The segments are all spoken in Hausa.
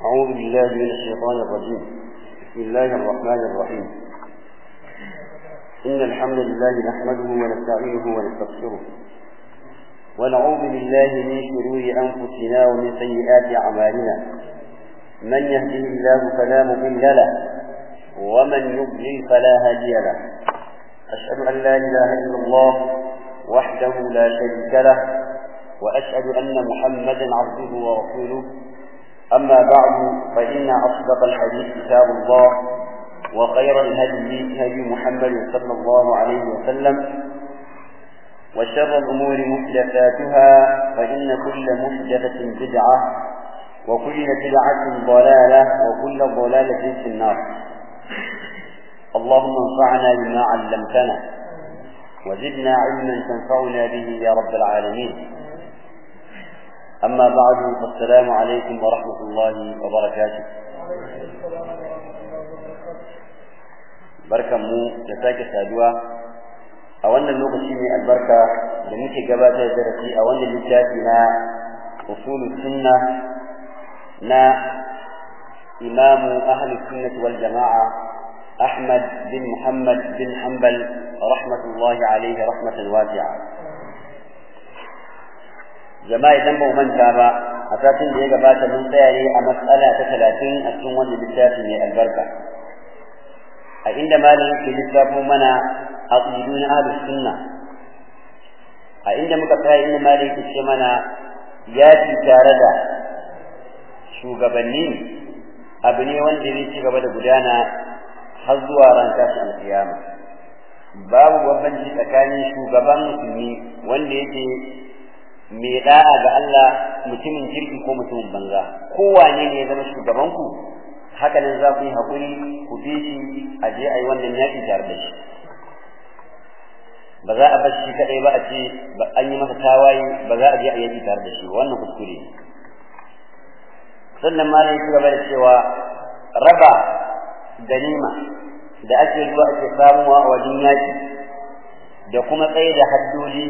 أعوذ بالله من الشيطان الرجيم. بسم الله الرحمن الرحيم. إن الحمد لله نحمده ونستعينه ونستغفره ونعوذ بالله من شرور أنفسنا ومن سيئات أعمالنا. من يهده الله فلا مضل له ومن يضلل فلا هادي له. أشهد أن لا إله إلا الله وحده لا شريك له وأشهد أن محمدا عبده ورسوله. أما بعد فإن أصدق الحديث كتاب الله وخير الهدي هدي محمد صلى الله عليه وسلم وشر الأمور محدثاتها فإن كل محدثة بدعة وكل بدعة ضلالة وكل ضلالة في النار. اللهم انفعنا بما علمتنا وزدنا علما تنفعنا به يا رب العالمين. أما بعد فالسلام عليكم ورحمة الله وبركاته. بركة مو جساك سادوا أولا اللغة من البركة لميك قبات درسي أولا لتاتنا أصول السنة نا إمام أهل السنة والجماعة أحمد بن محمد بن حنبل رحمة الله عليه رحمة واسعة. jama'a idan ba mu manta ba a satin da ya gabata mun tsaya ne a mas'ala ta 30 a cikin wannan littafi mai albarka a inda malamin ke lissafo mana aqidun ahlus sunna a inda muka tsaya inda malamin ke ce mana ya ci tare da shugabanni abu ne wanda zai ci gaba da gudana har zuwa ran tashin alkiyama. Babu bambanci tsakanin shugaban musulmi wanda yake mai da'a ga Allah mutumin kirki ko mutumin banza, kowane ne ya zama shugabanku haka nan za ku yi haƙuri ku bi shi a je a yi wannan yaƙi tare da shi. Ba za a bar shi kaɗai ba a ce an yi masa tawaye ba za a je a yaƙi tare da shi, wannan kuskure ne. Sannan malam ya ci gaba da cewa raba ganima da ake zuwa ake samuwa a wajen yaƙi da kuma tsaye da haddodi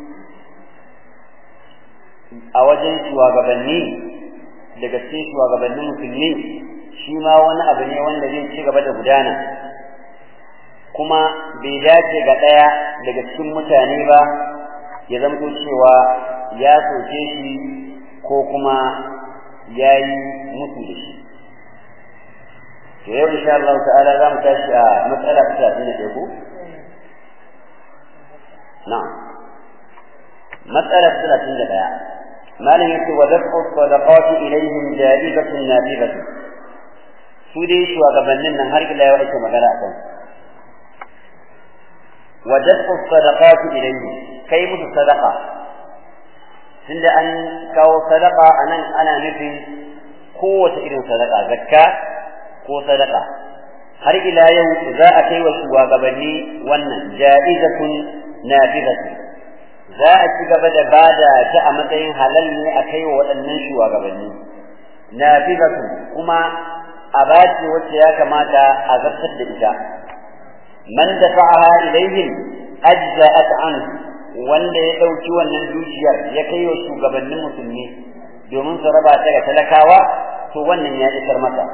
a wajen shugabanni daga cikin shugabannin musulmi shi ma wani abu ne wanda zai ci gaba da gudana, kuma bai dace ga ɗaya daga cikin mutane ba ya zamto cewa ya soke shi ko kuma ya yi mutu da shi. To yau insha Allah ta'ala za mu tashi a matsala ta 31 ko? Na'am. Matsala ta 31 malam yake wa dafu sadaqati ilayhim ja'ibatan nafibatan. Su dai shugabannin nan har ila yau ake magana akan wa dafu sadaqati ilayhim, kai musu sadaqa. Tunda an kawo sadaqa anan ana nufin kowace irin sadaqa, zakka ko sadaqa. Har ila yau za a kai wa shugabanni wannan ja'izatun nafibatun, za a ci gaba da bada ta a matsayin halal ne a kai wa waɗannan shugabanni nafibatu, kuma a bace wacce ya kamata a zartar da ita. Man dafa'aha ilayhim ajza'at anhu, wanda ya dauki wannan dukiyar ya kai wa shugabannin musulmi domin su raba ta ga talakawa, to wannan ya isar masa.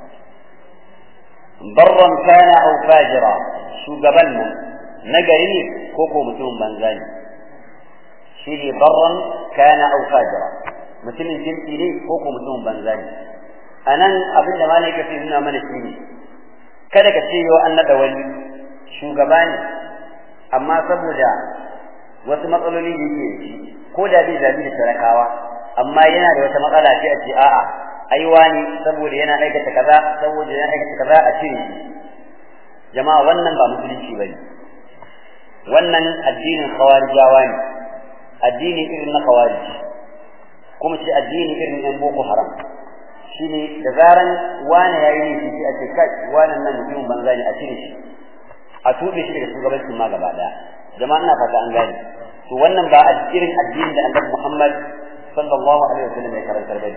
Barran kana aw fajira, shugaban nan nagari ne ko ko mutumin banza ne. shi ne barran kana aw fajira, mutumin kirki ne ko ko mutumin banza ne. anan abin da malai ka fi nuna mana shi ne kada ka ce yau an nada wani shugaba ne amma saboda wasu matsaloli da yake shi ko da bai zabi da talakawa amma yana da wata matsala ce a ce a'a ai wani saboda yana aikata kaza saboda yana aikata kaza a ce jama'a wannan ba musulunci bane, wannan addinin khawarijawa ne, addini irin na khawarij, kuma shi addini irin ɗan boko haram. Shine da zaran wani yayi ne shi a ce kai wannan nan mutumin banza ne a cire shi a tube shi daga shugabancin ma gaba daya. Jama'a ina fata an gane. To wannan ba irin addinin da Annabi Muhammad sallallahu alaihi wasallam ya karantar ba.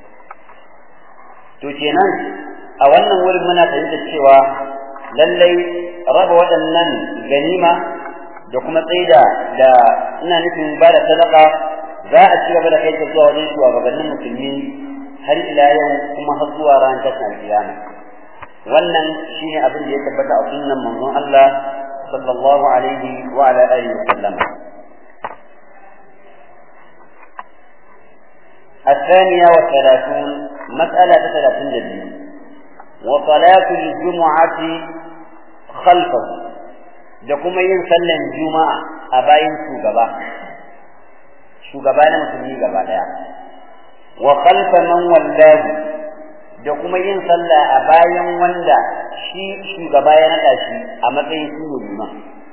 To kenan a wannan wurin muna fahimtar cewa lallai raba waɗannan ganima da kuma tsaida da ina nufin ba da sadaka za a ci gaba da kai ta zuwa wajen shugabannin musulmi har ila yau kuma har zuwa ran tashin kiyama wannan shine abin da ya tabbata a sunnan manzon Allah sallallahu alaihi wa ala alihi wasallam. الثانية والثلاثون مسألة 32 وصلاة الجمعة خلفه da kuma yin sallan juma'a a bayan shugaba na musulmi gaba daya wa khalfa man wallahu da kuma yin sallah a bayan wanda shi shugaba ya nada shi a matsayin liman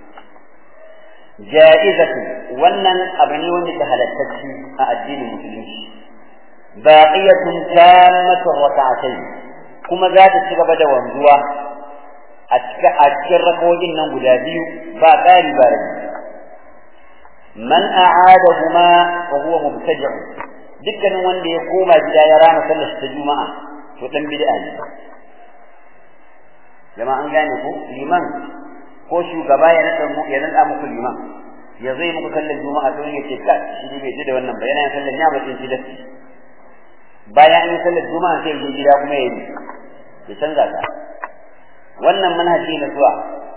jaizatu wannan abu ne wanda ke halattacci a addinin musulunci baqiyatun tammatu rak'atayn kuma za ta ci gaba da wanzuwa a cikin rakoyin nan guda biyu ba ƙari ba rabi man a'adahuma wa huwa mubtadi' dukkanin wanda ya koma gida ya rama sallar ta juma'a to dan bid'a ne jama'an gane ko liman ko shugaba ya nada muku liman ya zai muku sallar juma'a to yake ka shi bai ji da wannan bayanan sallar ya bace shi da bayan an yi sallar juma'a sai ya gida kuma ya yi ya canza ta wannan manhaji na zuwa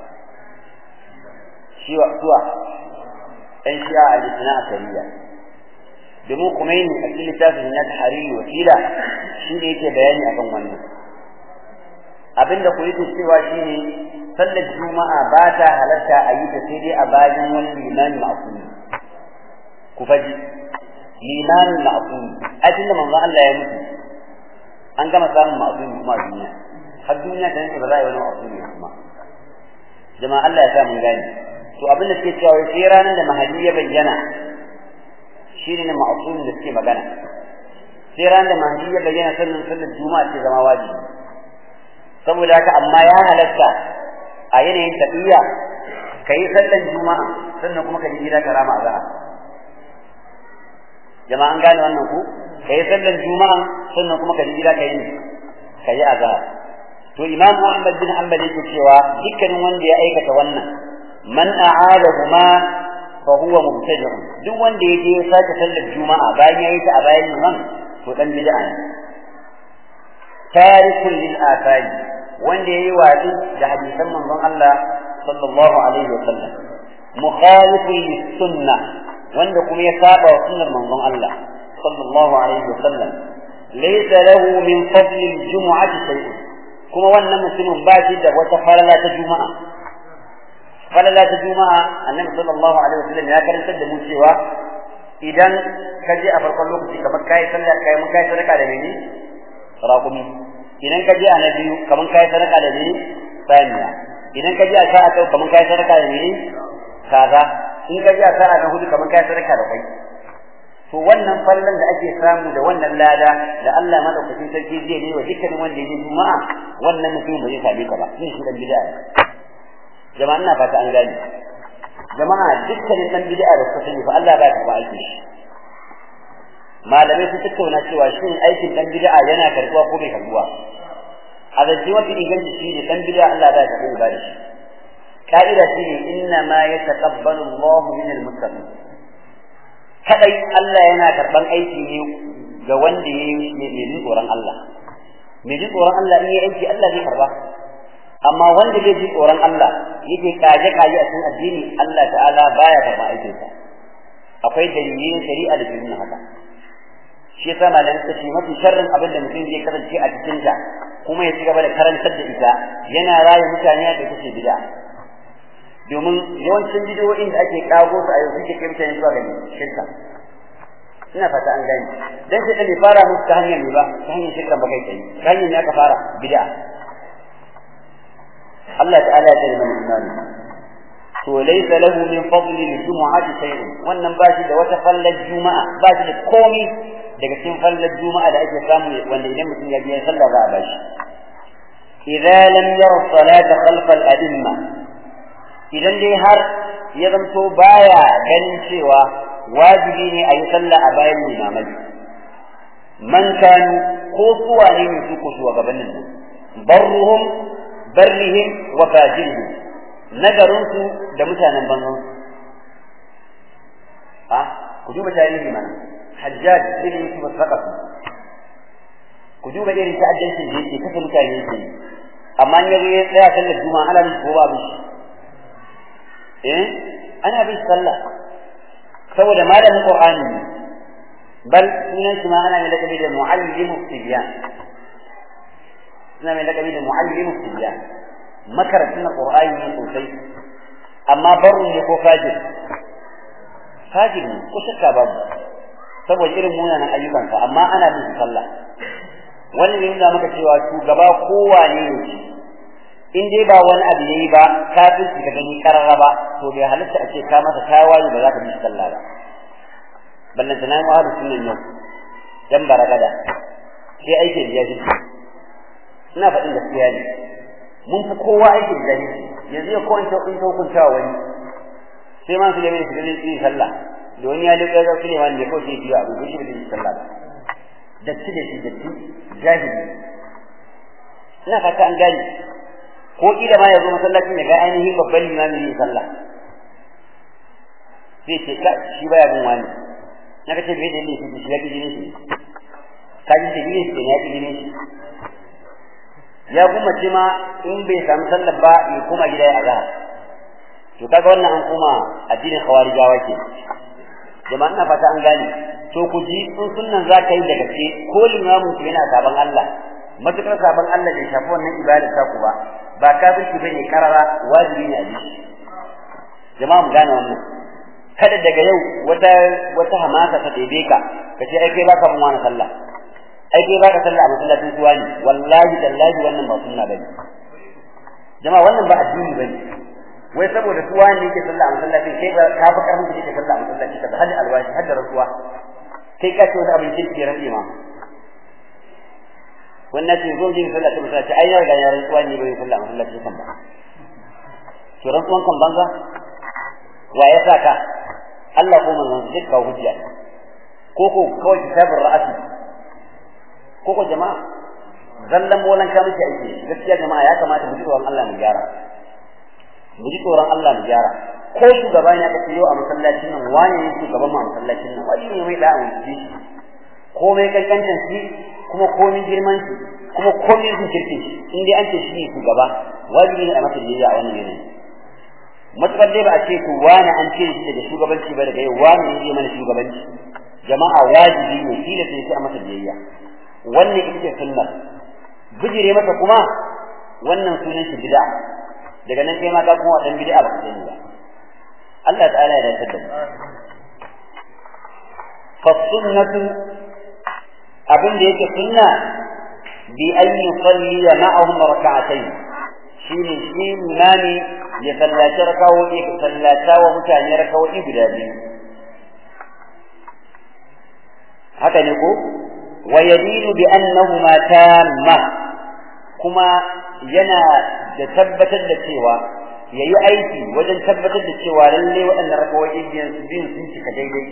ɗan shi'a a jisina a kariya domin kuma yin a cikin littafin na tahariri wasila shi ne yake bayani akan wannan abinda ku yake cewa shi ne sallar juma'a ba ta halarta a yi ta sai dai a bayan wani limamin ma'asumi ku faji limamin ma'asumi a cikin da manzon Allah ya mutu an gama samun ma'asumi kuma a duniya har duniya ta yanke ba za a yi wani ma'asumi kuma jama'a Allah ya sa mun gani to abin da suke cewa sai ranar da mahadi ya bayyana shine ne ma'asumin da suke magana sai ranar da mahadi ya bayyana sannan sallar juma'a ce zama wajibi saboda haka amma ya halatta a yanayin tafiya kai sallar juma'a sannan kuma ka ji gida ka rama azhar jama'a an gane wannan ku kai sallar juma'a sannan kuma ka ji gida ka yi azhar to imam Ahmad bin Hanbal yake cewa dukkanin wanda ya aikata wannan man a'adahuma fa huwa mubtadi' duk wanda yake ya sake sallar juma'a bayan yayi ta a bayan imam to dan bid'a ne tarikul lil athari wanda yayi wadi da hadisan manzon Allah sallallahu alaihi wasallam mukhalifun lis sunnah wanda kuma ya saba wa sunnar manzon Allah sallallahu alaihi wasallam laysa lahu min fadli al jumu'ati shay'un kuma wannan mutumin ba shi da wata falala ta juma'a annabi sallallahu alaihi wasallam ya karantar da mu cewa idan ka je a farkon lokaci kamar kai sallah kai mun kai sadaka da mene raqumi idan ka je a na biyu kamar kai sadaka da mene saniya idan ka je a sa'a ta kamar kai sadaka da mene kaza in ka je a sa'a na hudu kamar kai sadaka da kai to wannan fallan da ake samu da wannan lada da Allah madaukakin sarki zai yi wa dukkan wanda ya je juma'a wannan mutum bai same ka ba shi dan bid'a jama'a ina fata an gani jama'a dukkan dan bid'a da suka sani fa Allah ba ya ba aiki shi malamai su tattauna cewa shin aikin dan bid'a yana karbuwa ko bai karbuwa a zance wata inganci shi ne dan bid'a Allah ba ya karbu ba da shi ka'ida shi ne inna ma yataqabbalu Allahu minal muttaqin kadai Allah yana karban aiki ne ga wanda yayi mai tsoron Allah mai tsoron Allah in yayi aiki Allah zai karba amma wanda bai ji tsoron Allah yake kaje a cikin addini Allah ta'ala baya karba aikin sa akwai dalilin shari'a da dalilin haka shi yasa malamin ta ce mafi sharrin abin da mutum zai kasance a cikin ta kuma ya ci gaba da karantar da ita yana raye mutane da kace bid'a domin yawancin bidiyoyin da ake kago su a yau suke kai mutane zuwa ga shirka ina fata an gani dan sai da fara musu ta hanyar ne ba ta hanyar shirka ba kai tsaye ta hanyar ne aka fara bid'a Allah ta'ala ya tsare mana imani to laysa lahu min fadli al-jumu'ati shay'un wannan ba shi da wata fallar juma'a ba shi da komai daga cikin fallar juma'a da ake samu wanda idan mutum ya biya sallah za a bashi idza lam yara salata khalfa al-a'imma idan dai har ya zanto baya ganin cewa wajibi ne a yi sallah a bayan limamai man kanu ko suwa ne su ko suwa gabanin nan barrihim wa fajirihim nagarunsu da mutanen banzan ku duba tarihi mana hajjaj bin yusuf al-thaqafi ku duba irin ta'addancin da yake kafa mutane yake amma in yazo ya tsaya sallar juma'a ana bin ko babu ana bin sallah saboda malamin qur'ani bal sunan shi ma ana mai lakabi da muallimu tibyan mai lakabi da muallimu tibyan makaratun qur'ani ne sosai amma barru ne ko fajir ne ko shakka babu saboda irin munanan ayyukansa amma ana bin sallah wannan ne yana maka cewa shugaba kowane ne in dai ba wani abu yayi ba ka fi ka gani karara ba to bai halitta a ce ka masa tawaye ba za ka bi sallah ba ballan tana mu ahlu sunnan yau dan baragada sai aikin da yaji ina faɗin gaskiya ne mun fi kowa aikin da yaji yanzu ko in ta hukunta wani sai ma su da mai shirin yi sallah don ya duka ga Suleiman ne ko sai biya abu shi da sallah da shi jahili ina fata an gani ko kila ma yazo masallacin ya ga ainihin babban limami ne sallah sai ce ka shi baya bin wani naka ce bai da ne shi ya gidi ne shi kaji da ne shi ya gidi ne shi ya kuma ce ma in bai samu sallah ba ya kuma gida ya azhar to kaga wannan an kuma addinin khawarijawa ke jama'a ina fata an gane to ku ji in sunnan za ka yi da gaske ko limamin ku yana saban Allah matukar saban Allah bai shafi wannan ibada ta ku ba kafirci bane karara wajibi ne a ji jama'a mu gane wannan kada daga yau wata hamasa ta debe ka kace ai kai baka mun wani sallah ai kai baka sallah a masallacin kuwa ne wallahi tallahi wannan ba sunna bane jama'a wannan ba addini bane wai saboda kuwa ne yake sallah a masallacin kai ba ka fi karfin da yake sallah a masallacin ka hadda alwashi hadda rasuwa kai ka ce wani abin kirki ya rage ma wannan ce zo jin sallah ta masallaci ai ya ga yaran kuwa ne bai sallah a masallacin kan ba to rasuwan kan banza wa ya saka Allah ko manzon zai kawo hujja ko kawai kitabur ra'asi ko jama'a zallan molan ka miki aiki gaskiya jama'a ya kamata mu ji tsoron Allah mu gyara ko shugaba ne aka ce yau a masallacin nan wani ne shugaban mu a masallacin nan wani ne mai da'a shi ko mai kankancin shi kuma komai girman shi kuma komai zikirkin shi in dai an ce shi ne shugaba wajibi ne a masa biyayya a wannan yanayi matukar dai ba a ce ku wani an ce shi daga shugabanci ba daga yau wani ne zai mana shugabanci jama'a wajibi ne shi da sai a masa biyayya wannan ita ce sunna bijire masa kuma wannan sunan shi bid'a daga nan kai ma ka kuma dan bid'a ba ka sani ba Allah ta'ala ya dace da mu fa sunnatu abin da yake sunna bi an yusalli ma'ahum rak'atayn shine shi nani ya sallaci rakawoyi ka sallata wa mutane rakawoyi guda biyu haka ne ko wa yadinu bi annahuma tamma kuma yana da tabbatar da cewa yayi aiki wajen tabbatar da cewa lalle waɗannan rakawoyi biyun sun cika daidai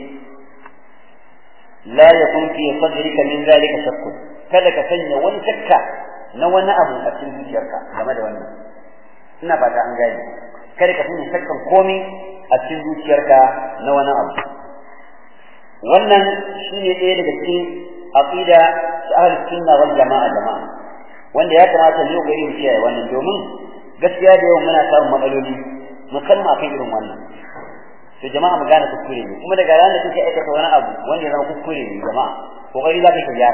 la yakun fi sadrika min zalika shakk kada ka sanya wani shakka na wani abu a cikin zuciyarka game da wannan ina fata an gane kada ka sanya shakkan komai a cikin zuciyarka na wani abu wannan shine ɗaya daga cikin aqida ta ahlus sunna wal jama'a wanda ya kamata mu gari mu kiyaye wannan domin gaskiya da yawan muna samun matsaloli musamman akan irin wannan to jama'a mu gane kuskure ne kuma daga ranar da kake aikata wani abu wanda ya zama kuskure ne jama'a kokari za ka gyara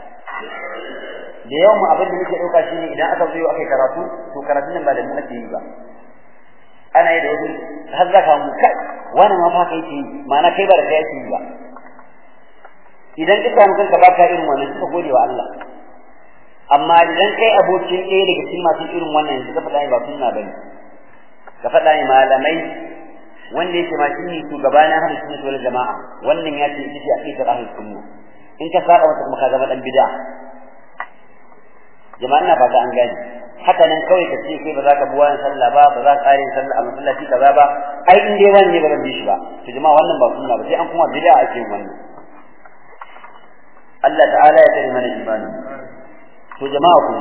da yawan mu abin da muke dauka shine idan aka zo aka karatu to karatun nan ba da mu ake yi ba ana yi da wasu har za ka mu kai wannan ma fa kai ce ma'ana kai ba da kai ake yi ba idan ka samu kanka ba ka irin wannan suka gode wa Allah amma idan kai abokin ɗaya daga cikin masu irin wannan suka faɗa ba sunna bane ka faɗa ni malamai wanda yake ma shi shugaba na ahlus sunna wal jamaa wannan ya ce shi aqidar ahlus sunna in ka saba masa kuma ka zama dan bid'a jama'an na fata an gani haka nan kawai ka ce kai ba za ka bi wani sallah ba za ka kare sallah a masallaci kaza ba ai in dai wani ne ba zan bi shi ba to jama'a wannan ba sunna ba sai an kuma bid'a ake wannan Allah ta'ala ya tsare mana imani to jama'a ku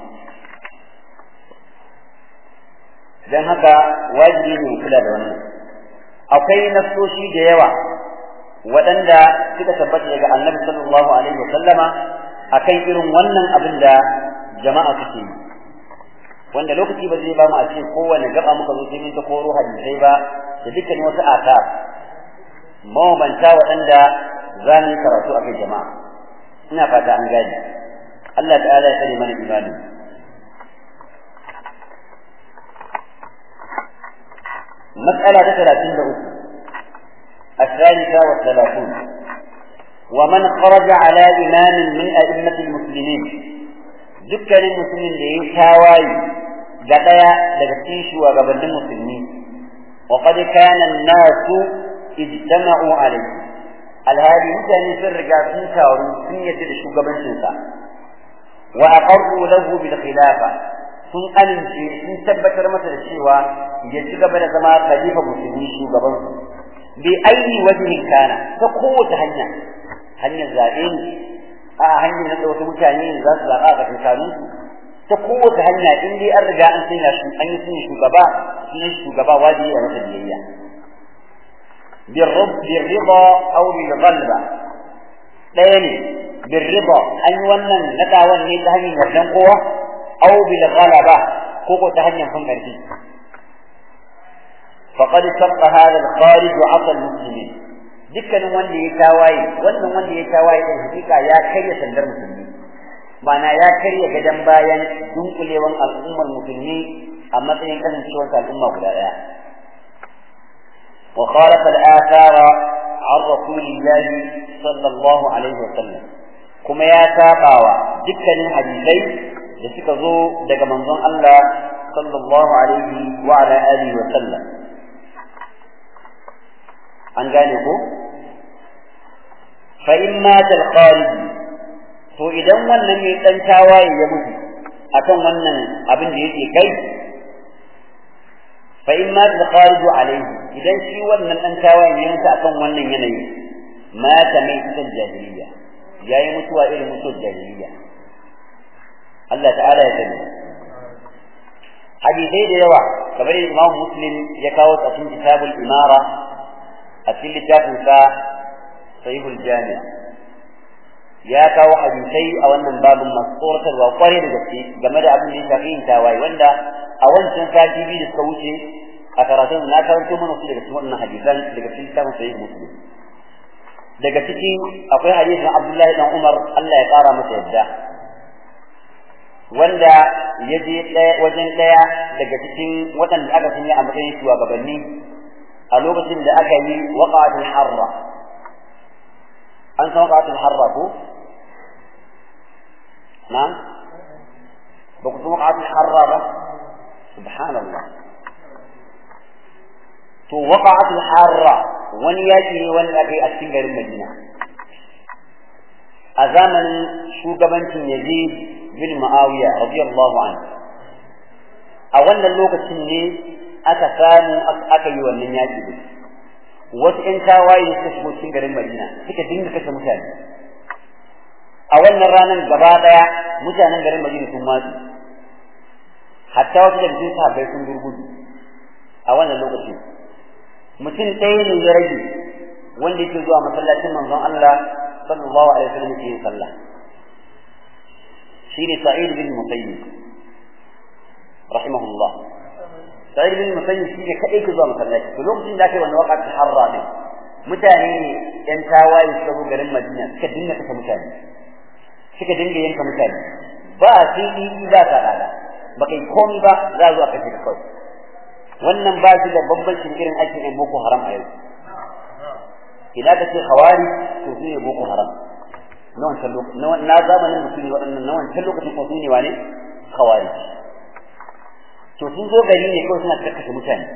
dan haka wajibi ne mu kula da wannan akwai nasoshi da yawa waɗanda suka tabbata daga Annabi sallallahu alaihi wasallama akan irin wannan abin da jama'a suke yi wanda lokaci ba zai ba mu a ce kowane gaba muka zo sai mun ta koro hadisai ba da dukkan wasu asar mabanta waɗanda za mu yi karatu a kai jama'a ina fata an gane Allah ta'ala ya tsare mana imani مسألة 33 الثالثة والثلاثون ومن خرج على إمام من أئمة المسلمين ذكر المسلمين ليشاواي قطيا لغتيش وقبل المسلمين وقد كان الناس اجتمعوا عليه الهادي مثل في الرجاسين كارو سنية الشقبان شنسا وأقروا له بالخلافة sun amince sun tabbatar masa da cewa ya ci gaba da zama khalifa musulmi shugaban su bi ayi wajhin kana ta kowace hanyar zabe ne a hanyar da wasu mutane za su zaba ga tsakanin su ta kowace hanya in dai an riga an sanya shi an yi sunan shugaba wajibi a masa biyayya birrida aw bil ghalba ɗaya ne birrida an yi wannan nadawan ne ta hanyar yardan kowa أو بالغلبة كوكو تهنيا من قلبي فقد سبق هذا الخارج عصى المسلمين دكا نوان دي يتاواي ونوان دي يتاواي الحقيقة يا كريا سندر مسلمين معنى يا كريا قدم بايا دنك ليوان الأمة المسلمين أما تين كذن شوانك الأمة ولا وخالف الآثار عن رسول الله صلى الله عليه وسلم كما يا تاباوا دكا الحديثين da suka zo daga manzon Allah sallallahu alaihi wa ala alihi wa sallam an gane ko fa in mata al-kharij to idan wannan ne dan tawaye ya mutu akan wannan abin da yake kai fa in mata al-kharij alaihi idan shi wannan dan tawaye ya mutu akan wannan yanayi mata mai cikin jahiliya yayi mutuwa irin mutuwar jahiliya Allah ta'ala ya sani hadisi da yawa kamar Imam Muslim ya kawo a cikin kitabul imara a cikin littafin sa Sahihul Jami' ya kawo hadisai a wannan babin masuratarwa kware da gaske game da abin da ya shafi tawaye wanda a wancan sati biyu da suka wuce a karatun na karanto mana su daga cikin wannan hadisan daga cikin littafin Sahih Muslim daga cikin akwai hadisin Abdullahi dan Umar Allah ya kara masa yadda wanda ya je wajen ɗaya daga cikin waɗanda aka sanya a matsayin shugabanni a lokacin da aka yi waqa'atul harra an san waqa'atul harra ko na'am ba ku san waqa'atul harra ba subhanallah to waqa'atul harra wani yaki ne wanda aka yi a cikin garin Madina a zamanin shugabancin Yazid bin Muawiya radiyallahu anhu a wannan lokacin ne aka samu aka yi wannan yaki din wasu ƴan tawaye suka shigo cikin garin Madina suka dinga kashe mutane a wannan ranar gaba daya mutanen garin Madina sun matsu hatta wasu da cikin sahabbai sun gurgudu a wannan lokacin mutum ɗaya ne ya rage wanda yake zuwa masallacin manzon Allah sallallahu alaihi wasallam yake yin sallah shine Sa'id bin Musayyib rahimahullah Sa'id bin Musayyib shine kadai ke zuwa masallaci to lokacin da ake wannan waqati harra ne mutane ne yan tawaye su zo garin Madina suka dinga kashe mutane suka dinga yanka mutane ba sai ba ta dada ba kai komai ba za zuwa kashe ka kawai wannan ba shi da bambancin irin aikin ɗan Boko Haram a yau idan ka ce khawari to su ne Boko Haram na wancan lokacin na zamanin musulmi waɗannan na wancan lokacin ko su ne wane khawari to sun zo gari ne kawai suna karkashe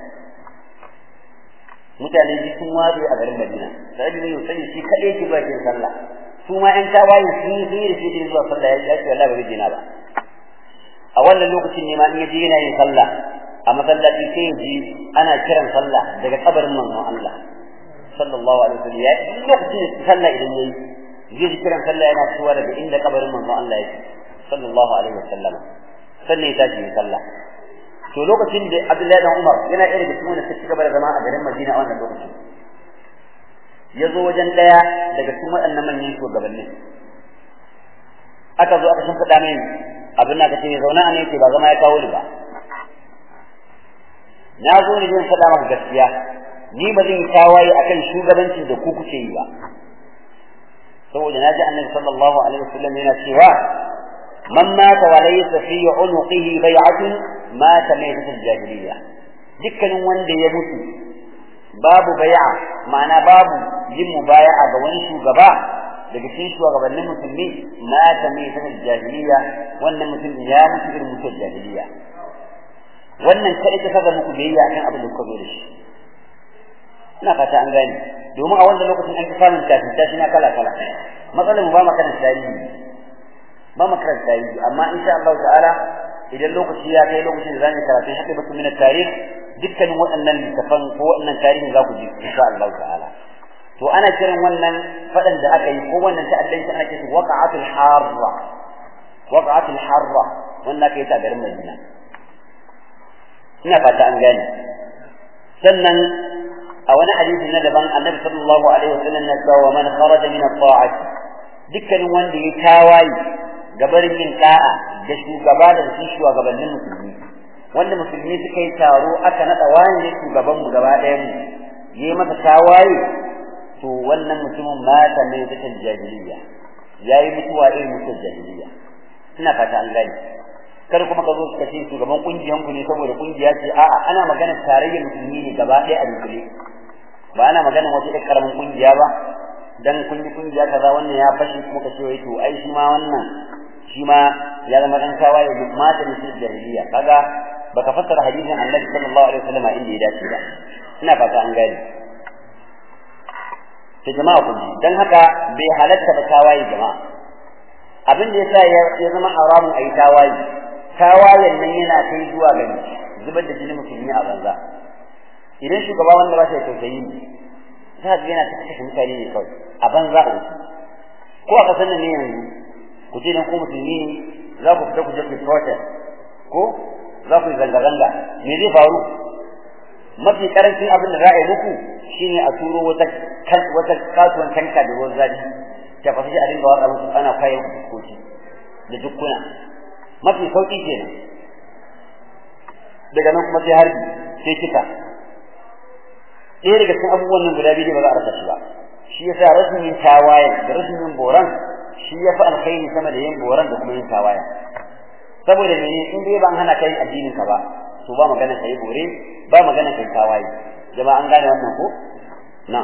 mutane ji sun wazo a garin Madina sai da yau sai shi kadai ke zuwa cikin sallah su ma ƴan tawaye sun yi da shi zuwa sallah ya ce wallahi ba zai dina ba a wannan lokacin ne ma in yaji yana yin sallah a masallaci sai ji ana kiran sallah daga kabarin manzon Allah sallallahu alaihi wasallam ya lokacin sallah idan yayi zai ji kiran sallah yana fitowa daga inda kabarin manzon Allah yake sallallahu alaihi wasallam sannan ya tashi sallah to lokacin da Abdullahi dan Umar yana irin da sunan da suka bar zama a garin Madina a wannan lokacin yazo wajen daya daga cikin waɗannan manyan shugabanni a aka zo aka shimfiɗa min abin da kace zauna a ne ce ba zama ya kawo ni ba na zo ne zan faɗa maka gaskiya ni ba zan tawaye akan shugabancin da ku kuke yi ba saboda naji annabi sallallahu alaihi wasallam yana cewa man mata wa laysa fi unuqihi bay'atun mata maytatul jahiliyya dukkanin wanda ya mutu babu bai'a ma'ana babu yin mubaya'a ga wani shugaba daga cikin shugabannin musulmi mata maytatul jahiliyya wannan mutum ya mutu irin mutuwar jahiliyya wannan kai ta kaga muku biyayya akan abin da kuka zo da shi ina fata an gane domin a wannan lokacin an samun tashi na kala kala matsalar mu ba makaran tarihi ba makaran tarihi amma insha Allah ta'ala idan lokaci ya kai lokacin da zamu karatu hakki basu min tarikh dukkanin waɗannan littafan ko waɗannan tarihi za ku ji insha Allah ta'ala to ana kiran wannan fadan da aka yi ko wannan ta'addai ana kiran waqa'atul harra wannan kai ta garin Madina ina fata an gane sannan a wani hadisi na daban annabi sallallahu alaihi wasallam ya ce wa man kharaja min at-ta'at dukkan wanda ya tawayi gabarin yin da'a da shugaba da su shugabannin musulmi wanda musulmi suka yi taro aka nada wani ne shugaban mu gaba ɗaya mu yi masa tawayi to wannan mutumin mata ne da jahiliya yayi mutuwa irin mutuwar jahiliya ina fata an gane kar kuma ka zo ka ce shugaban kungiyan ku ne saboda kungiya ce a'a ana magana tarayyar musulmi ne gaba ɗaya a dukule ba ana magana wata ɗan karamin kungiya ba dan kungiya kaza wannan ya fashi kuma ka ce wai to ai shi ma ya zama dan tawaye duk mata ne cikin jahiliya kaga baka fassara hadisin Annabi sallallahu alaihi wasallam inda ya dace ba ina fata an gane to jama'a kun dan haka bai halatta ba tawaye jama'a abin da yasa ya zama haramun ayi tawayen nan yana kai zuwa gani zubar da jinin musulmi a banza idan shugaba wanda ba shi da tausayi ne za ga yana kashe mutane ne kawai a banza ko a kasan nan ne yanzu ku ce dan ku musulmi ne za ku fita ku je ku protest ko za ku zanga-zanga me zai faru mafi karancin abin da za a yi muku shine a turo wata kasuwan tanka da ruwan zafi ta fashi a dinga watsa musu ana kayan fuskoki da dukkuna mafi sauki kenan daga nan kuma sai harbi sai kika ɗaya daga cikin abubuwan nan guda biyu ba za a rasa shi ba shi yasa rashin yin tawaye da rashin yin boran shi ya fi alkhairi sama da yin boran da kuma yin tawaye saboda me in dai ban hana kai addinin ka ba to ba magana kai bore ba magana kai tawaye jama'a an gane wannan ko na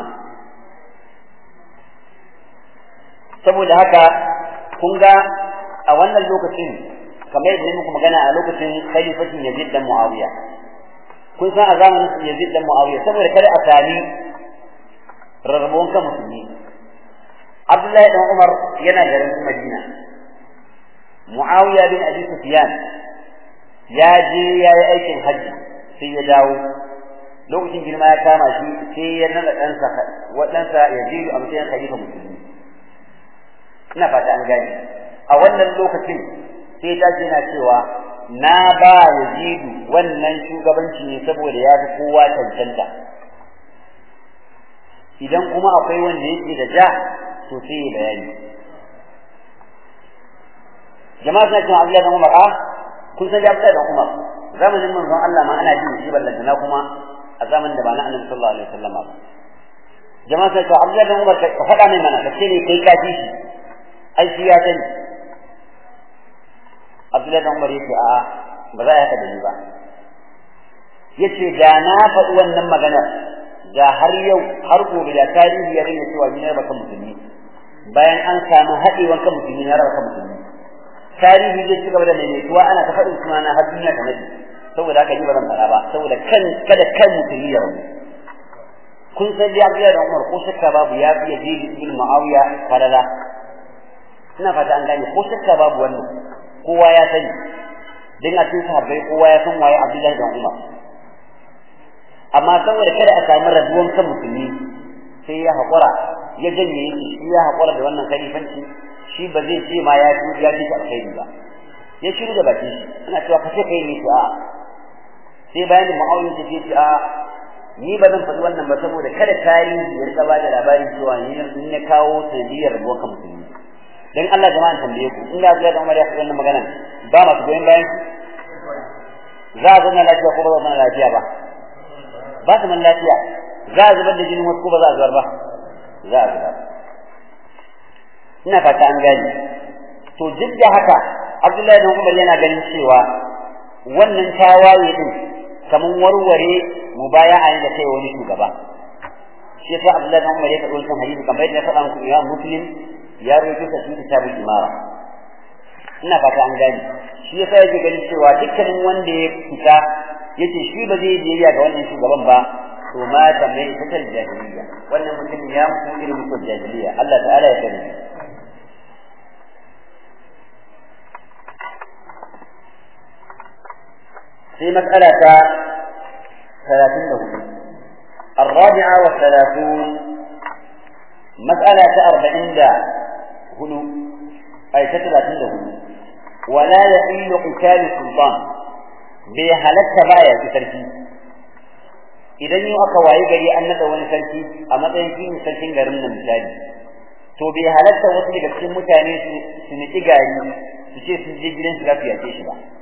saboda haka kun ga a wannan lokacin kamar yadda muku magana a lokacin khalifatin Yazid dan Muawiya kun san a zamanin Yazid dan Muawiya saboda kada a sami rarrabuwan kan musulmi Abdullahi dan Umar yana garin Madina Muawiya bin Abi Sufyan ya je yayi aikin haji sai ya dawo lokacin girma ya kama shi sai ya nada ɗansa Yazid a matsayin khalifa musulmi ina fata an gane a wannan lokacin sai ta ce na cewa na ba Yazidu wannan shugabanci ne saboda ya fi kowa cancanta idan kuma akwai wanda yake da ja to sai ya bayani jama'a suna cewa Abdullahi dan Umar kun san Abdullahi dan Umar zamanin manzon Allah ma ana jin shi ballantana kuma a zamanin da ba na Annabi sallallahu alaihi wasallam ba jama'a suna cewa Abdullahi dan Umar ka faɗa mai mana ka ce ne kai ka ji shi ai shi ya sani Abdullahi dan Umar yace a'a ba za a haka da ni ba yace da na faɗi wannan magana da har yau har gobe da tarihi ya rage cewa ni ne baka musulmi bayan an samu haɗewan kan musulmi na raba kan musulmi tarihi zai ci gaba da maimaituwa ana ta faɗin sunana har duniya ta nabi saboda haka ni ba zan faɗa ba saboda kada kan musulmi ya rabu kun san dai Abdullahi dan Umar ko shakka babu ya fi Yazid ibn Muawiya falala ina fata an gane ko shakka babu wannan kowa ya sani dan a cikin sahabbai kowa ya san waye Abdullahi dan Umar amma saboda kada a samu rabuwan kan musulmi sai ya haƙura ya janye shi ya haƙura da wannan khalifanci shi ba zai ce ma ya ci alkhairi ba ya shiru da baki ina cewa kace kai ne a sai bayan Muawiya ta ce a ni ba zan faɗi wannan ba saboda kada tarihi ya rika bada labarin cewa ni ne kawo sanadiyar rabuwan kan musulmi dan Allah jama'an tambaye ku inda Abdullahi dan Umar ya faɗa wannan magana ba masu goyen bayan za a zauna lafiya ko ba za a zauna lafiya ba ba su man lafiya za a zubar da jinin wasu ko ba za a zubar ba za a zubar ina fata an gani to duk da haka Abdullahi dan Umar yana ganin cewa wannan tawaye din kaman warware mubaya'a ne da kai wani shugaba shi yasa Abdullahi dan Umar ya faɗo wannan hadisi kamar yadda ya faɗa muku ya Muslim ya rawaito ta cikin kitabul imara ina fata an gani shi yasa yake ganin cewa dukkanin wanda ya fita yace shi ba zai biyayya ga wannan shugaban ba to ma ta mai fitar jahiliya wannan mutum ya mutu irin mutum jahiliya Allah ta'ala ya sani في مسألة 34 الرابعة والثلاثون مسألة 40 هنا أي 30 ولا يحل قتال السلطان بهلك باية في تركيب إذا يو أكواي غري أن ندون سلكي أما تنكين سلكين غرمنا مثالي to bai halatta wasu daga cikin mutane su niki gari su ce sun je gidan su lafiya ce shi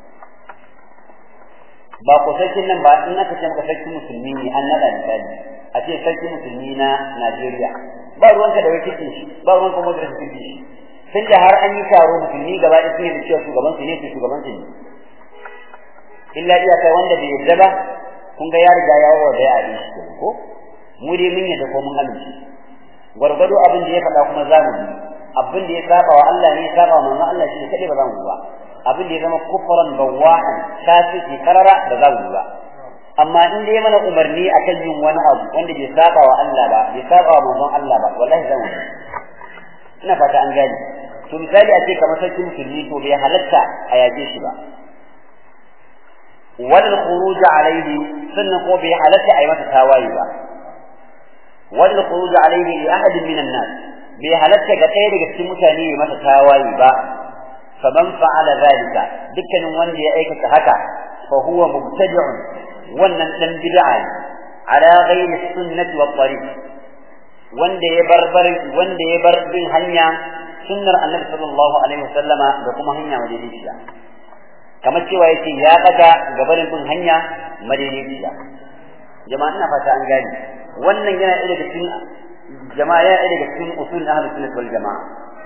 ba ko sarkin nan ba in aka ce maka sarkin musulmi ne an nada misali a ce sarkin musulmi na Najeriya ba ruwanka da wakilcin shi ba ruwanka mu da wakilcin shi tun da har an yi taro musulmi gaba ɗaya sun yi cewa shugaban su ne shugaban su ne illa iya kai wanda bai yarda ba kun ga ya riga ya wawa da ya yi shi ko mu dai mun yarda ko mun amince gwargwado abin da ya faɗa kuma zamu yi abin da ya saba wa Allah ne ya saba wa manzon Allah shi ne kadai ba za mu ba abin da ya zama kufran bawahan kafiri karara da za mu ba amma in dai mana umarni akan yin wani abu wanda bai saba wa Allah ba bai saba wa manzon Allah ba wallahi zamu ina fata an gani to misali a ce kamar sarkin musulmi to bai halatta a yaje shi ba wal khuruj alayhi sannan ko bai halatta a yi masa tawaye ba wal khuruj alayhi li ahad min an-nas bai halatta ga ɗaya daga cikin mutane ya masa tawaye ba faman fa'ala zalika dukkanin wanda ya aikata haka fa huwa mubtadi'un wannan dan bid'a ala ghayri sunnati wa tariq wanda ya bar bin hanya sunnar annabi sallallahu alaihi wasallama da kuma hanya madaidaiciya kamar cewa yake ya daga gabanin bin hanya madaidaiciya jama'a ina fata an gani wannan yana ɗaya daga cikin jama'a yana ɗaya daga cikin usul ahlus sunnah wal jama'a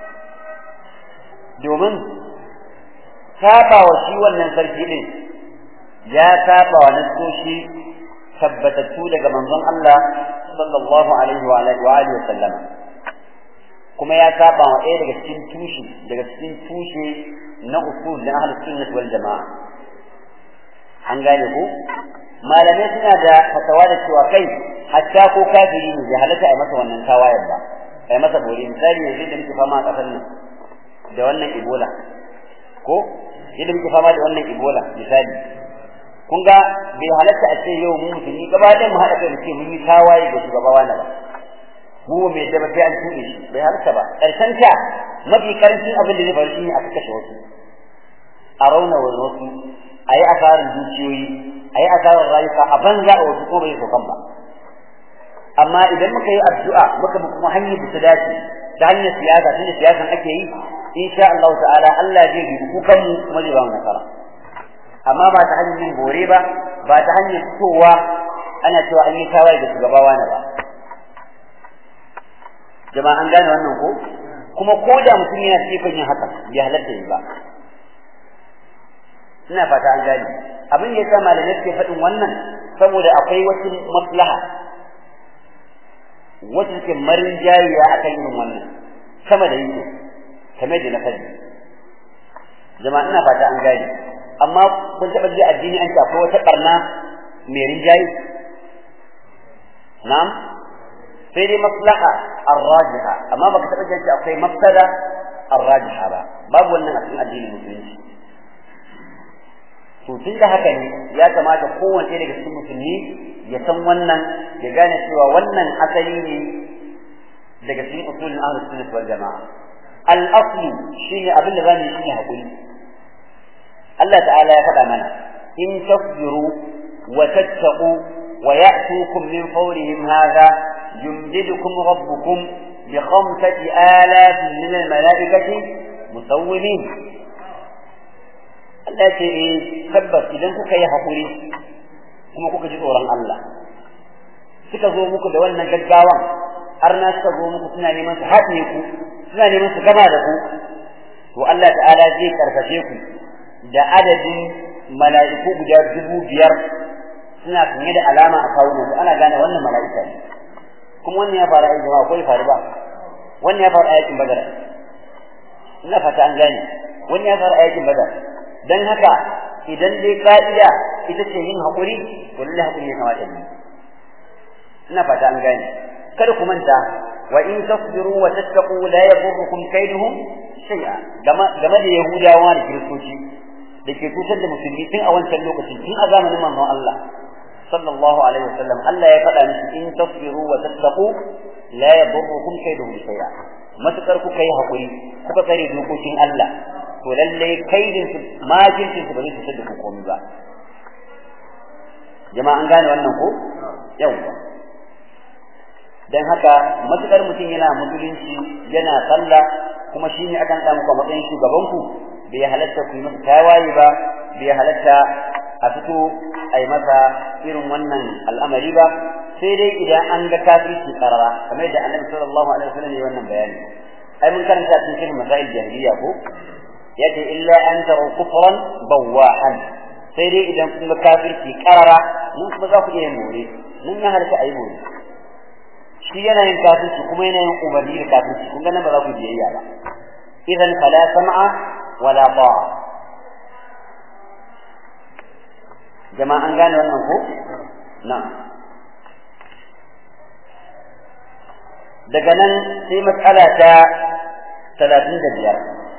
domin saba wa shi wannan sarki din ya saba wa nasoshi tabbatattu daga manzon Allah sallallahu alaihi wa alihi wa sallam kuma ya saba wa ɗaya daga cikin tushe na usul na ahlus sunnah wal jamaa an gane ko malamai suna da fatawa da cewa kai hatta ko kafiri ne ya halaka a masa wannan tawayar ba ai masa bori misali yanzu da muke fama a kasar nan da wannan Ebola ko yadda muke fama da wannan Ebola misali kun ga bai halatta a ce yau mu musulmi gaba da mu haɗa kai mu ce mun yi tawaye ga shugaba wani ba mu mai da ba sai an tuɗe shi bai halatta ba ƙarshen ta mafi karancin abin da zai faru shi ne a kashe wasu a rauna wasu a yi asarar dukiyoyi a yi asarar rayuka a banza a wasu ko bai so kan ba amma idan muka yi addu'a muka bi kuma hanyar da ta dace ta hanyar siyasa tunda siyasan ake yi insha Allah ta'ala Allah zai bi kukan mu kuma zai ba mu nasara amma ba ta hanyar yin bore ba ta hanyar fitowa ana cewa an yi tawaye da shugaba wani ba jama'a an gane wannan ko kuma ko da mutum yana cikin yin haka bai halatta yi ba ina fata an gane abin da yasa malamai suke faɗin wannan saboda akwai wata maslaha wacce take marin jariya akan irin wannan sama da yake kamar da na faɗi jama'a ina fata an gane amma kun taɓa ji addini an ce akwai wata ɓarna mai rinjaye na'am sai dai maslaha ar-rajiha amma baka taɓa ji akwai mafsada ar-rajiha ba babu wannan a cikin addinin musulunci to tun da haka ne ya kamata kowanne daga cikin musulmi ya san wannan ya gane cewa wannan asali ne daga cikin usulin ahlus sunnah wal jamaa al-aslu shine abin da zamu yi shine hakuri Allah ta'ala ya faɗa mana in tasbiru wa tattaqu wa ya'tukum min fawrihim hadha yumdidukum rabbukum ب5,000 من الملائكة مسومين Allah ce tabbas idan kuka yi hakuri kuma kuka ji tsoron Allah suka zo muku da wannan gaggawan har na suka zo muku suna neman su haɗe ku suna neman su gama da ku to Allah ta'ala zai karfafe ku da adadin mala'iku guda 5,000 suna sanye da alama a kawunan su ana gane wannan mala'ika ne kuma wannan ya faru a jama'a ko ya faru ba wannan ya faru a yakin Badar ina fata an gane wannan ya faru a yakin Badar dan haka idan dai ka'ida ita ce yin hakuri wallahi hakuri ne kamata ne ina fata an gane kada ku manta wa in tasbiru wa tattaqu la yadurrukum kayduhum shay'a game da yahudawa da kiristoci da ke tutar da musulmi tun a wancan lokacin tun a zamanin manzon Allah sallallahu alaihi wasallam Allah ya faɗa musu in tasbiru wa tattaqu la yadurrukum kayduhum shay'a matakar kuka yi hakuri kuka tsare dokokin Allah to lalle kaidin su majintin su ba zai tutar da ku komai ba jama'a an gane wannan ko yawa dan haka matakar mutum yana musulunci yana sallah kuma shine akan samu kuma matsayin shugaban ku bai halatta ku yi masa tawaye ba bai halatta a fito ai masa irin wannan al'amari ba sai dai idan an ga kafirci karara kamar yadda Annabi sallallahu alaihi wasallam ya wannan bayani ai mun karanta cikin masail jahiliya ko yace illa an taru kufran bawahan sai dai idan kun ga kafirci karara mun kuma za ku iya more mun ya halatta ai more shi yana yin kafirci kuma yana yin umarni da kafirci kun ga nan ba za ku biyayya ba idan fala sam'a wala ta'a jama'a an gane wannan ko na'am daga nan sai mas'ala ta 35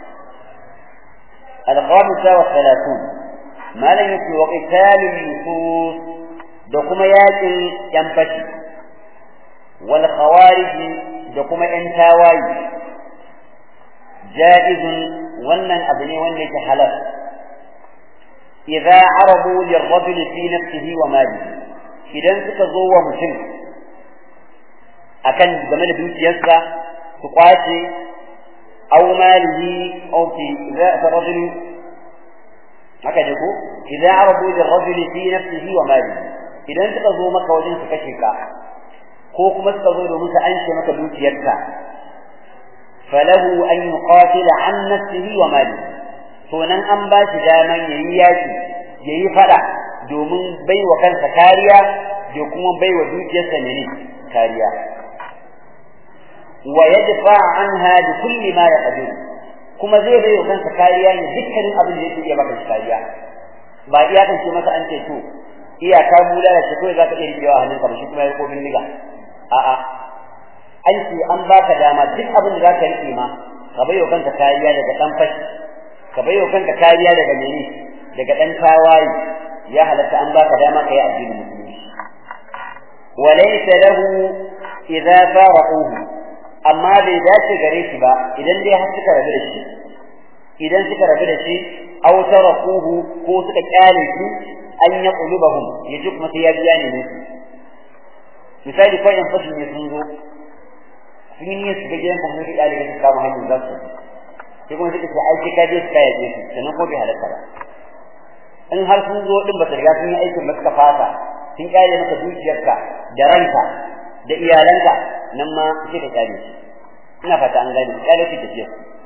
الخامسة والثلاثون ما لم يكن وقتال النصوص دكما ياكل ينفشي والخوارج دكما انتاواي جائز ونن أبني ونن كحلف إذا عرضوا للرجل في نفسه وماله إذا ستزوى مسلم أكن زمن دوتي يسرى تقاتي أو ماله أو في ذات الرجل هكذا يقول إذا عرضوا للرجل في نفسه وماله إذا أنت تزوى مكة وجن تكشفك كوك مستغل ومسا أنشي مكة دوتي يسرى فله أن يقاتل عن نفسه وماله sunan an ba shi daman yayi yaki yayi fada domin baiwa kansa kariya da kuma baiwa dukiyarsa ne kariya wa yadfa anha bi kulli ma yaqdir kuma zai baiwa kansa kariya ne dukkanin abin da yake iya baka kariya ba iya kan ce masa an ce to iya ka bula da kai za ka iya riƙewa hannunka ba shi kuma ya ko bindiga a'a an ce an baka dama duk abin da za ka riƙe ma ka baiwa kanka kariya daga dan fashi ka bayo kanka kariya daga mene daga dan tawayi ya halatta an baka dama kai addinin musulunci walaysa lahu idza faraquhu amma bai dace gare shi ba idan dai har suka rabu da shi idan suka rabu da shi aw tarakuhu ko suka kyale shi an yaqulubahum yaji kuma sai ya biya ne misali ko yan fashi ne sun zo sun yi su ga gidan kuma su kyale su kama hanyar zasu sai kuma suka ce aiki ka je suka yaje su sannan ko bai halatta ba in har sun zo din ba su riga sun yi aikin ba suka fasa sun kare maka dukiyarka da ranka da iyalanka nan ma sai ka kare shi ina fata an gane kare shi tafiya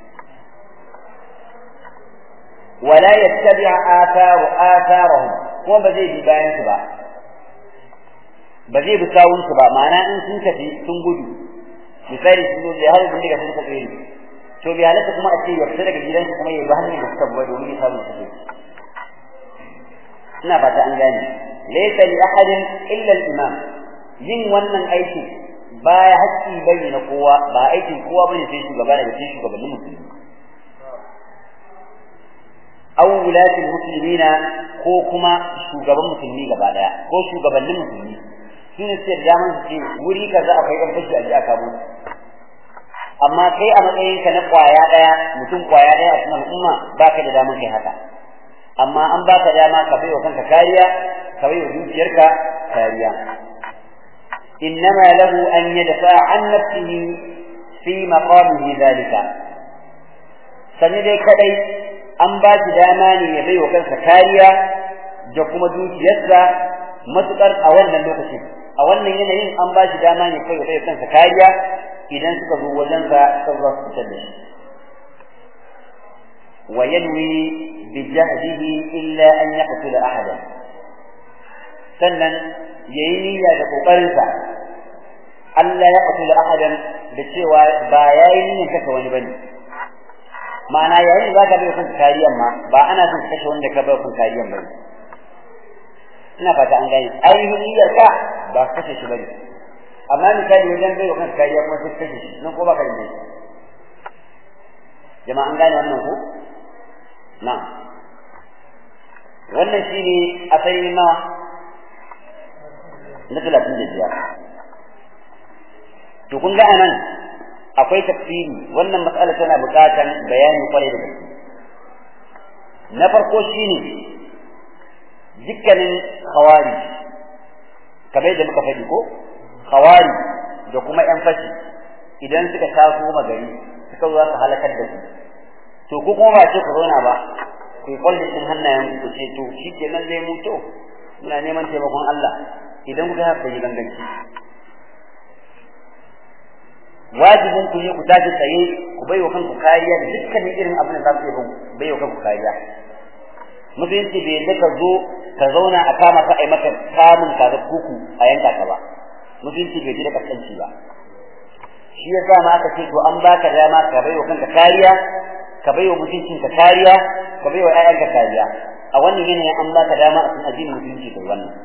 wala yattabi'a atharahum kuma ba zai bi bayan su ba ba zai bi sawun su ba ma'ana in sun tafi sun gudu misali sun zo da har sun diga sun tafi to bi halatta kuma a ce ya fita daga gidansa kuma ya bi hanyar da suka buwa domin ya samu su ina fata an gane laysa li ahadin illa al-imam yin wannan aiki baya haƙƙi bane na kowa ba aikin kowa bane sai shugaba daga cikin shugabannin musulmi aw wulati muslimina ko kuma shugaban musulmi gaba daya ko shugabannin musulmi shine sai da mun ce wuri kaza akwai ɗan fashi a ji aka mu amma kai a matsayinka na kwaya daya mutum kwaya daya a cikin umma baka da damar kai haka amma an baka dama ka baiwa kanka kariya ka baiwa dukiyarka kariya innama lahu an yadfa an nafsihi fi maqamihi dhalika sani dai kadai an ba shi dama ne ya bai wa kansa kariya da kuma dukiyarsa matukar a wannan lokacin a wannan yanayin an ba shi dama ne kai ya bai wa kansa kariya idan suka zo wajen sa sai za su fitar da shi wa yanwi bi jahdihi illa an yaqtula ahadan sannan yayi niyya da kokarin sa Allah ya qatula ahadan da cewa ba yayi niyyar kashe wani bane ma'ana yayin da zaka bai kanka kariyan ma ba ana son kashe wanda ka bai kanka kariyan bane ina fata an gane ainihin niyyar ka ba kashe shi bane amma misali wajen bai kanka kariya kuma sai kashe shi nan ko ba ka da niyyar jama'a an gane wannan ko na wannan shine asali na 35 to kun ga anan akwai tafsiri wannan mas'ala tana buƙatar bayani kwarai da gaske na farko shine dukkanin khawari kamar da muka faɗi ko khawari da kuma ƴan fashi idan suka taso magari suka zo su halakar da su to ko kuma ba ce ku zauna ba ku kullin din hannayen ku ce to shikenan zai mutu muna neman taimakon Allah idan kuka haka yi ganganci wajibin ku ne ku tashi tsaye ku baiwa kanku kariya da dukkan irin abin da za ku yi baiwa kanku kariya musulunci bai yadda ka zo ka zauna a kama ka ai maka kamun kaza kuku a yanka ka ba musulunci bai yadda kasance ba shi yasa ma aka ce to an baka dama ka baiwa kanka kariya ka baiwa mutuncin ka kariya ka baiwa ƴaƴanka kariya a wannan yanayin an baka dama a cikin addinin musulunci kai wannan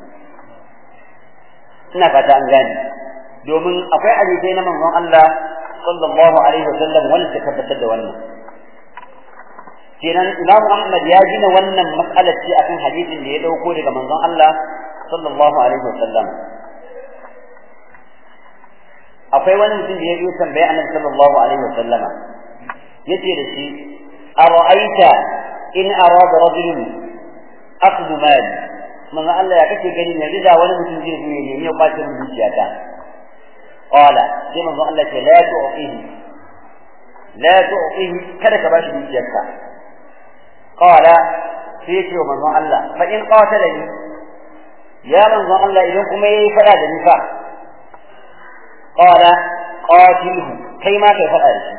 ina fata an gane domin akwai hadisi na manzon Allah sallallahu alaihi wasallam wanda ta tabbatar da wannan kenan Imam Ahmad ya gina wannan mas'alar ce akan hadisin da ya dauko daga manzon Allah sallallahu alaihi wasallam akwai wani mutum da ya yi tambaya Annabi sallallahu alaihi wasallam yace da shi ara'aita in arada rajulun akhdhu mali manzon Allah ya kace gani yanzu da wani mutum zai zo ya nemi ya kwace min dukiyata qala sai manzon Allah ce la tu'tihi kada ka bashi dukiyarka qala sai ce manzon Allah fa in qatalani ya manzon Allah idan kuma yayi fada da ni fa qala qatilhu kai ma kai fada da shi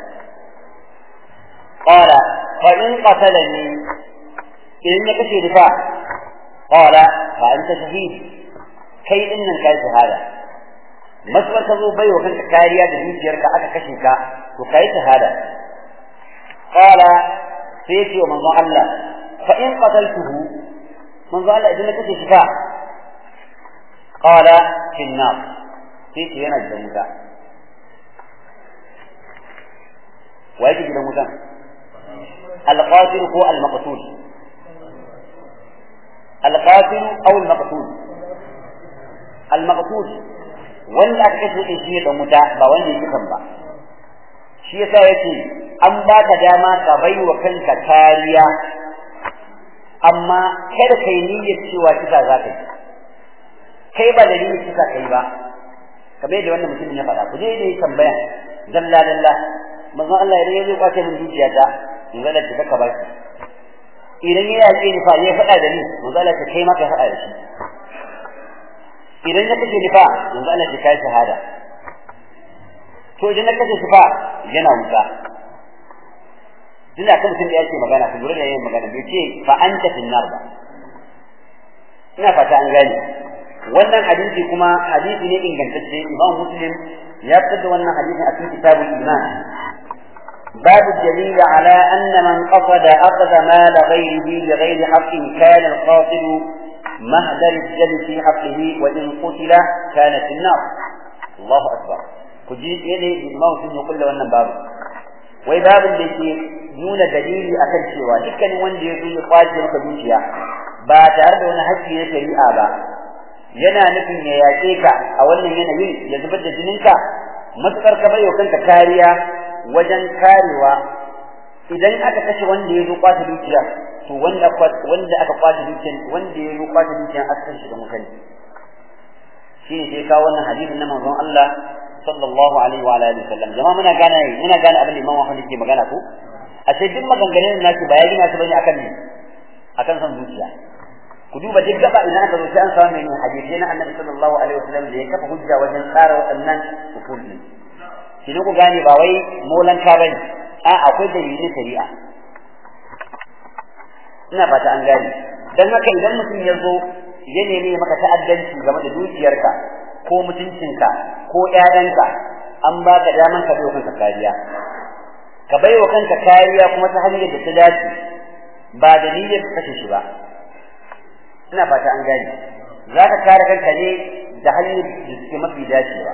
qala fa in qatalani idan ya kace ni fa qala fa anta shahid kai dinnan kai shahada masbar ka zo bai wa kanka kariya da dukiyarka aka kashe ka to kai shahada qala sai ce manzon Allah fa in qataltuhu manzon Allah idan kace shi fa qala fi an-nar sai ce yana da wuta wai ki da wuta al-qatil ko al-maqtul al-qatil aw al-maqtul al-maqtul wanda aka kashe shi da wuta ba wanda yake kan ba shi yasa yake an baka dama ka baiwa kanka kariya amma kada kai niyyar cewa kisa za ka yi kai ba da niyyar kisa kai ba kamar yadda wannan mutum ya faɗa ku je ne tambaya dalla dalla manzo Allah idan ya zo kwace min dukiya ta in ga da ka ba shi idan ya yaƙe ni fa ya faɗa da ni manzo Allah ta kai maka faɗa da shi idan ya kace ni fa manzo Allah ta kai shahada to idan na kace shi fa yana wuta ina kan mutum da yake magana ku lura da yayin magana bai ce fa anta fil nar ba ina fata an gane wannan hadisi kuma hadisi ne ingantacce Imam Muslim ya fitar da wannan hadisi a cikin kitabul iman باب الدليل على أن من قصد أخذ مال غيره بغير حق كان القاصد مهدر الجل في حقه وإن قتل كان في النار الله أكبر كجيت إليه الموت يقول له أن باب وباب الذي نون دليل أكل شيء لكن وندي يقول قاضي مكبوشيا بعد أرد أن حكي شريعة با yana nufin ya yaƙe ka a wannan yanayin ya zubar da jininka matukar ka bai wa kanka kariya wajen karewa idan aka kashe wanda ya zo kwata dukiya to wanda aka kwata dukiyan wanda ya zo kwata dukiyan aka kashe da mutane shine sai ka wannan hadisin na manzon Allah sallallahu alaihi wa alihi wasallam jama'a muna gane abin da Imam Ahmad yake magana ko a sai duk maganganun naki ba ya gina su bane akan san zuciya ku duba duk gaba idan aka zo sai an samu ne hadisi na Annabi sallallahu alaihi wasallam da ya kafa hujja wajen tsara waɗannan usul din shi ne ku gane ba wai molan ka bane a akwai dalilin shari'a ina fata an gane dan haka idan mutum ya zo ya nemi maka ta'addanci game da dukiyarka ko mutuncinka ko ƴaƴanka an ba ka daman ka bayo kanka kariya ka bayo kanka kariya kuma ta hanyar da ta dace ba da niyyar kashe shi ba ina fata an gane zaka kare kanka ne da hanyar da suke mafi dacewa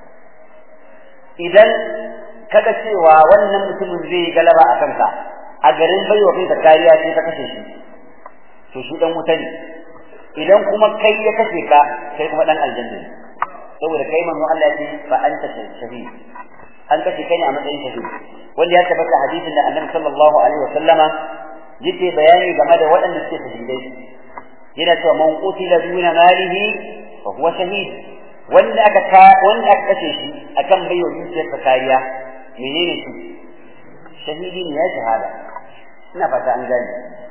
idan kaga cewa wannan mutumin zai galaba a kanka a garin bayo kanka kariya sai ka kashe shi to shi dan wuta ne idan kuma kai ya kashe ka kai kuma dan aljanna ne saboda kai manzo Allah ya ce fa anta shahid an kashe kai ne a matsayin shahid wanda ya tabbata hadisin da Annabi sallallahu alaihi wasallama yake bayani game da waɗanda suke shahidai yana cewa man qutila duna malihi fa huwa shahid wanda aka kashe shi akan bayo dukiyar kariya menene shi shahidi ne ya shahada ina fata an gane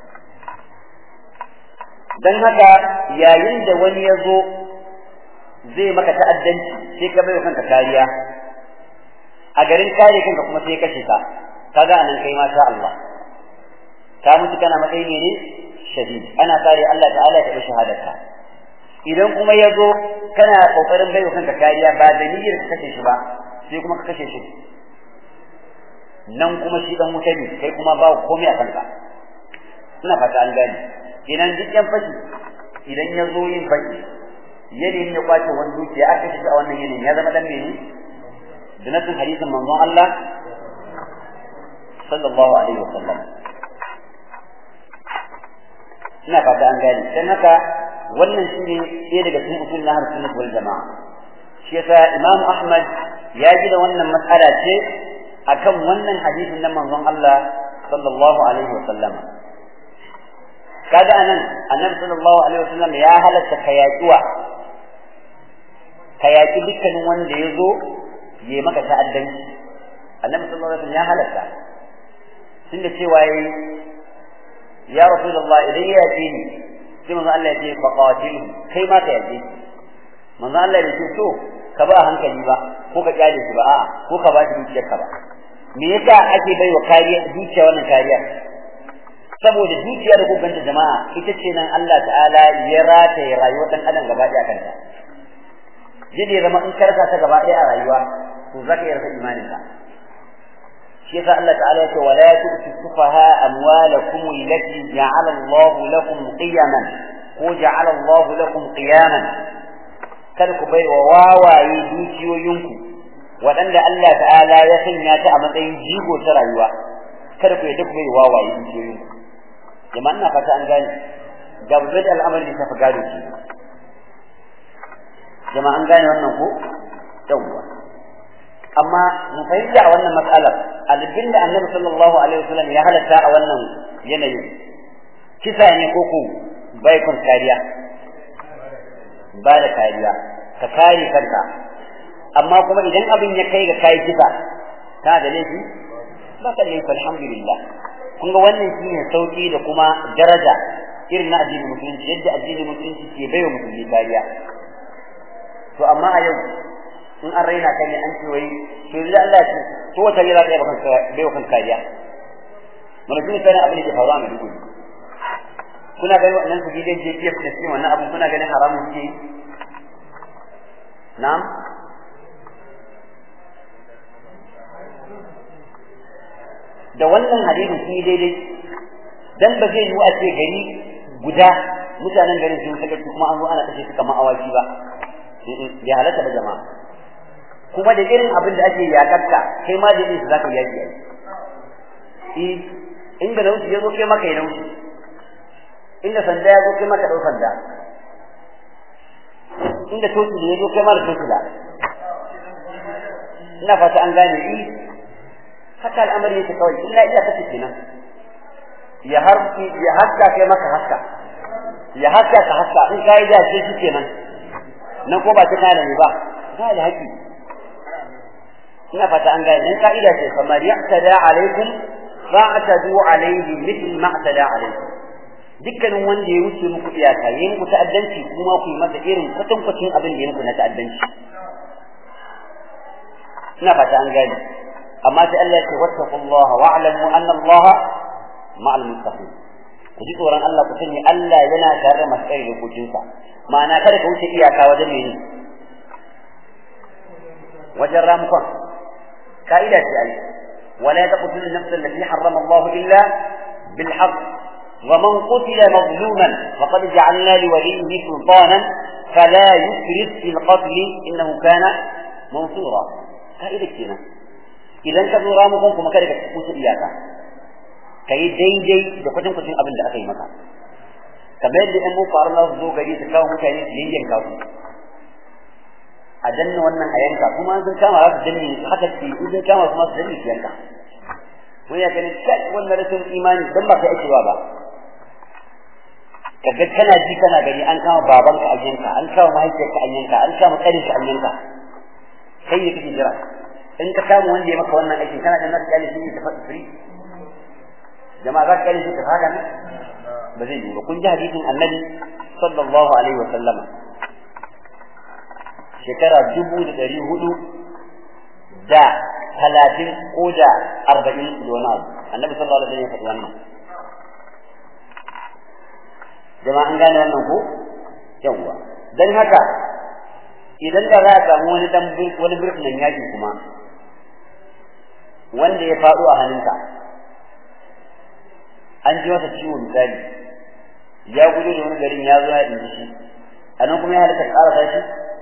dan haka yayin da wani ya zo zai maka ta'addanci sai ka bayo kanka kariya a garin kare kanka kuma sai kashe ka kaga anan kai ma sha Allah ka mutu kana matsayi ne shahidi ana kare Allah ta'ala ya taɓa shahadarka idan kuma ya zo kana kokarin bayo kanka kariya ba da niyyar ka kashe shi ba sai kuma ka kashe shi nan kuma shi dan wuta ne kai kuma ba komai a kanka ina fata an gane idan duk yan fashi idan ya zo yin fashi yanayin ya kwace wani dukiya aka shi a wannan yanayin ya zama dan mene da nasin hadisin manzon Allah sallallahu alaihi wasallam ina fata an gane dan haka wannan shine ɗaya daga cikin usul na sunnah wal jamaa shi yasa Imam Ahmad ya ji da wannan mas'ala ce akan wannan hadisin na manzon Allah sallallahu alaihi wasallam kaga anan Annabi sallallahu alaihi wasallam ya halatta kayaki dukkanin wanda yazo yayi maka ta'addanci Annabi sallallahu alaihi wasallam ya halatta tunda cewa ya Rasulullah idan ya ce ni sai manzo Allah ya ce faqatil kai ma ka yaje manzo Allah ya ce to ka ba hankali ba ko ka kyale shi ba a'a ko ka ba shi dukiyar ka ba me yasa ake baiwa kariya dukiya wannan kariya saboda dukiya da gubanta jama'a ita ce nan Allah ta'ala ya rataye rayuwar dan adam gaba ɗaya kanta jide zama in karka ta gaba ɗaya a rayuwa to zaka yi rasa imanin ka shi yasa Allah ta'ala ya ce wala tu'tu sufaha amwalakum allati ja'ala Allah lakum qiyaman ko ja'ala Allah lakum qiyaman kada ku bai wa wawaye dukiyoyinku waɗanda Allah ta'ala ya sanya ta a matsayin jigo ta rayuwa kada ku yadda ku bai wawaye dukiyoyinku jama'a ina fata an gane gaba da al'amari da tafi gado shi jama'a an gane wannan ko yawwa amma mu fahimta a wannan matsalar albin da Annabi sallallahu alaihi wasallam ya halatta a wannan yanayin kisa ne ko ko bai kun kariya ba da kariya ka kare kanka amma kuma idan abin ya kai ga kai kisa ta da laifi ba ka laifi alhamdulillah kun ga wannan shine sauki da kuma daraja irin na addinin musulunci yadda addinin musulunci ke baiwa musulmi kariya to amma a yau in an raina kan ne an ce wai to da Allah ya ce to wata ne za ta baiwa kan kariya mun ji sai abin da ke faruwa mai duku kuna ganin wannan su gidan JPF da shi wannan abin kuna ganin haramun ce na'am da wannan hadisi shi daidai dan ba zai yi a ce gari guda mutanen garin sun saka kuma an zo ana kashe su kamar awaki ba ya halatta da jama'a kuma da irin abin da ake yakarta kai ma da irin su zaka yaki inda nauyi ya zo kai maka ya nauyi inda sanda ya zo kai maka dau sanda inda toki ya zo kai ma da toki da ina fata an gane haka al'amari yake kawai illa iya kace kenan ya haska kai maka haska ya haska ka haska in kai da shi kenan nan ko ba ta kana ne ba ba da haƙi ina fata an gane nan ka'ida ce kamar ya'tada alaikum fa'tadu alaihi mithl ma atada alaikum dukkanin wanda ya wuce muku iyaka yayin muku ta'addanci kuma ku yi masa irin kwatankwacin abin da ya muku na ta'addanci ina fata an gane amma sai Allah ya ce wattaqullaha wa'lamu anna Allaha ma'al muttaqin ku ji tsoron Allah ku sani Allah yana tare da masu tsare dokokinsa ma'ana kada ka wuce iyaka wajen mene wajen ramukon ka'ida ce ai wala taqtulu an-nafsa allati harrama Allah illa bil haqq wa man qutila mazluman faqad ja'alna li waliyhi sultanan fala yusrif fil qatl innahu kana mansura ka'ida kenan idan ka zo ramukon kuma kada ka wuce iyaka kai daidai da kwatankwacin abin da aka yi maka kamar yadda ɗan boko haram za su zo gari su kawo mutane su yanyanka su a danna wannan a yanka kuma sun kama za su danne haka ce in sun kama su ma su danne su yanka wani ya gani kai wannan rashin imani dan ba kai ake ba kaga kana ji kana gani an kama babanka a yanka an kama mahaifiyarka a yanka an kama ƙarinka a yanka kai ne kake jira in ka kama wanda ya maka wannan aikin kana da nasu kyale shi ta faɗi free jama'a za ka kyale shi ta haka ne ba zai yi ba kun ji hadisin annabi sallallahu alaihi wa sallama shekara 430 ko da 40 da wani abu annabi sallallahu alaihi wa sallam ya faɗi wannan jama'a an gane wannan ko yawwa dan haka idan da za a samu wani birnin yaki kuma wanda ya faɗo a hannunka an ji masa ciwo misali ya gudu da wani garin ya zo ya dinga shi anan kuma ya halaka ƙara sashi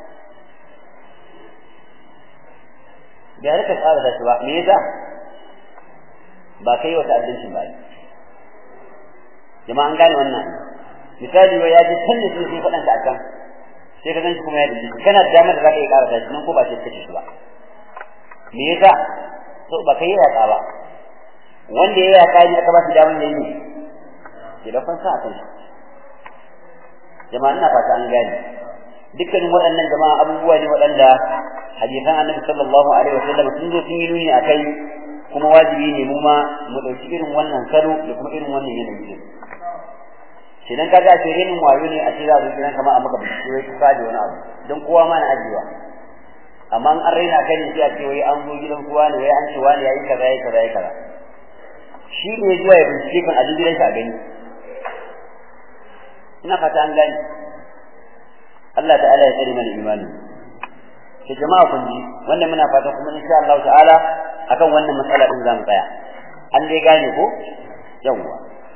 ya halaka ƙara sashi ba me yasa ba kai wata addincin ba jama'a an gane wannan misali wai ya ji tunda sun faɗan ta akan sai ka ganshi kuma ya dinga kana da damar da zaka yi ƙara sashi nan ko ba sai kace shi ba me yasa to ba kai ya ka ba wanda ya yaka ni aka ba shi daman yayi ne da fansa a kai jama'a ina fata an gane dukkan waɗannan jama'a abubuwa ne waɗanda hadisan annabi sallallahu alaihi wasallam sun zo sun yi nuni akai kuma wajibi ne mu ma mu dauki irin wannan salo da kuma irin wannan yanayi shi dan kaga ce renin wayo ne a ce za su gidan kamar a maka bishi ka da wani abu dan kowa ma na ajiwa amma an raina kai ne sai a ce wai an zo gidan kowa ne wai an ce wani yayi kaza yayi kaza yayi kaza shi ne zuwa ya bincike kan a gidan shi a gani ina fata an gani Allah ta'ala ya tsare mana imani sai jama'a kun ji wannan muna fata kuma insha Allah ta'ala akan wannan matsala din zamu tsaya an dai gane ko yawa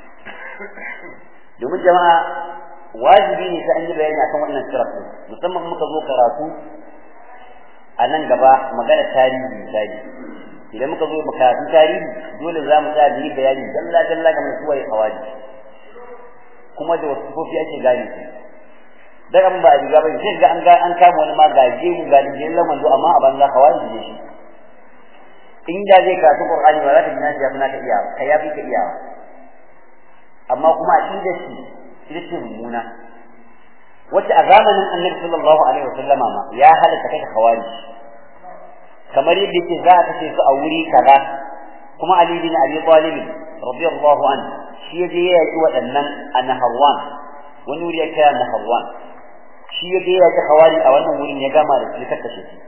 domin jama'a wajibi ne sai an yi bayani akan wannan sirri musamman muka zo karatu a nan gaba magana tarihi misali idan muka zo karatu tarihi dole za mu tsaya yi bayani dalla dalla ga mutuwar hawaji kuma da wasu kofi ake gane su daga mun ba a riga ba sai ga an kama wani ma gaje mu ga dijin laman do amma a banza hawaji ne shi in da zai karatu Qur'ani ba za ka gina shi ya fina ka iya kai ya fi ka iya amma kuma aqida shi ita ce mummuna wacce a zamanin Annabi sallallahu alaihi wasallam ma ya halaka kai hawaji kamar yadda yake za ka ce su a wuri kaza kuma Ali bin Abi Talib radiyallahu anhu shi yaje ya yi wadannan anharwan wani wuri ya kira anharwan shi yaje ya yi hawari a wannan wurin ya gama da shi kashe shi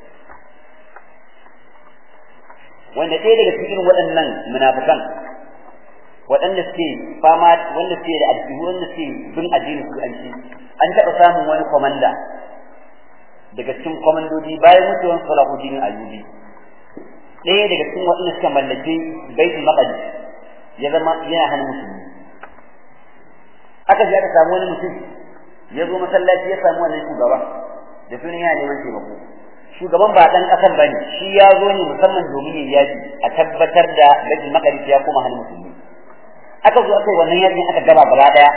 wanda ɗaya daga cikin waɗannan munafikan waɗanda suke fama wanda suke da addini wanda suke bin addini su an taɓa samun wani komanda daga cikin komandoji bayan mutuwan Salahuddin Ayyubi ɗaya daga cikin waɗanda suka mallake Baitul Maqdis ya zama yana hannun musulmi aka ji aka samu wani mutum ya zo masallaci ya samu wannan shugaba da sunan yana neman taimako shugaban ba dan kasar bane shi ya zo ne musamman domin ya yaki a tabbatar da Baitul Maqdis ya koma hannun musulmi aka zo aka yi wannan yakin aka gaba gaba daya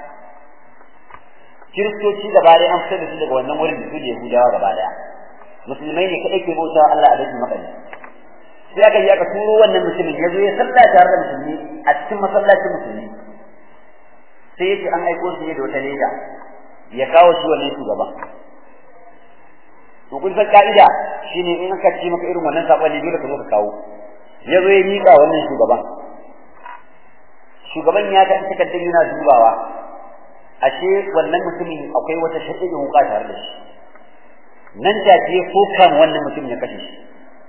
kiristoci gaba daya an fitar da su daga wannan wurin da su da Yahudawa gaba daya musulmai ne kadai ke bautawa Allah a Baitul Maqdis sai aka yi aka turo wannan musulmi ya zo ya salla tare da musulmi a cikin masallacin musulmi sai yace an aiko shi da wata leda ya kawo shi wannan shugaban to kun san ka'ida shine in aka ci maka irin wannan sakon ne dole ka zo ka kawo yazo ya mika wannan shugaban ya ta takardar yana dubawa ashe wannan mutumin akwai wata shaddin huka tare da shi nan da ke fokan wannan mutum ya kashe shi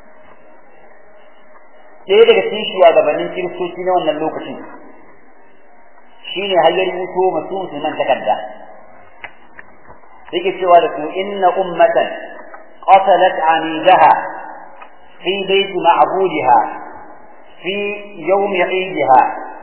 sai daga cikin shugabannin kiristoci na wannan lokaci shine hayyar mutu musulman takarda yake cewa da ku inna ummatan qatalat amidaha fi bayt ma'budiha fi yawm 'idha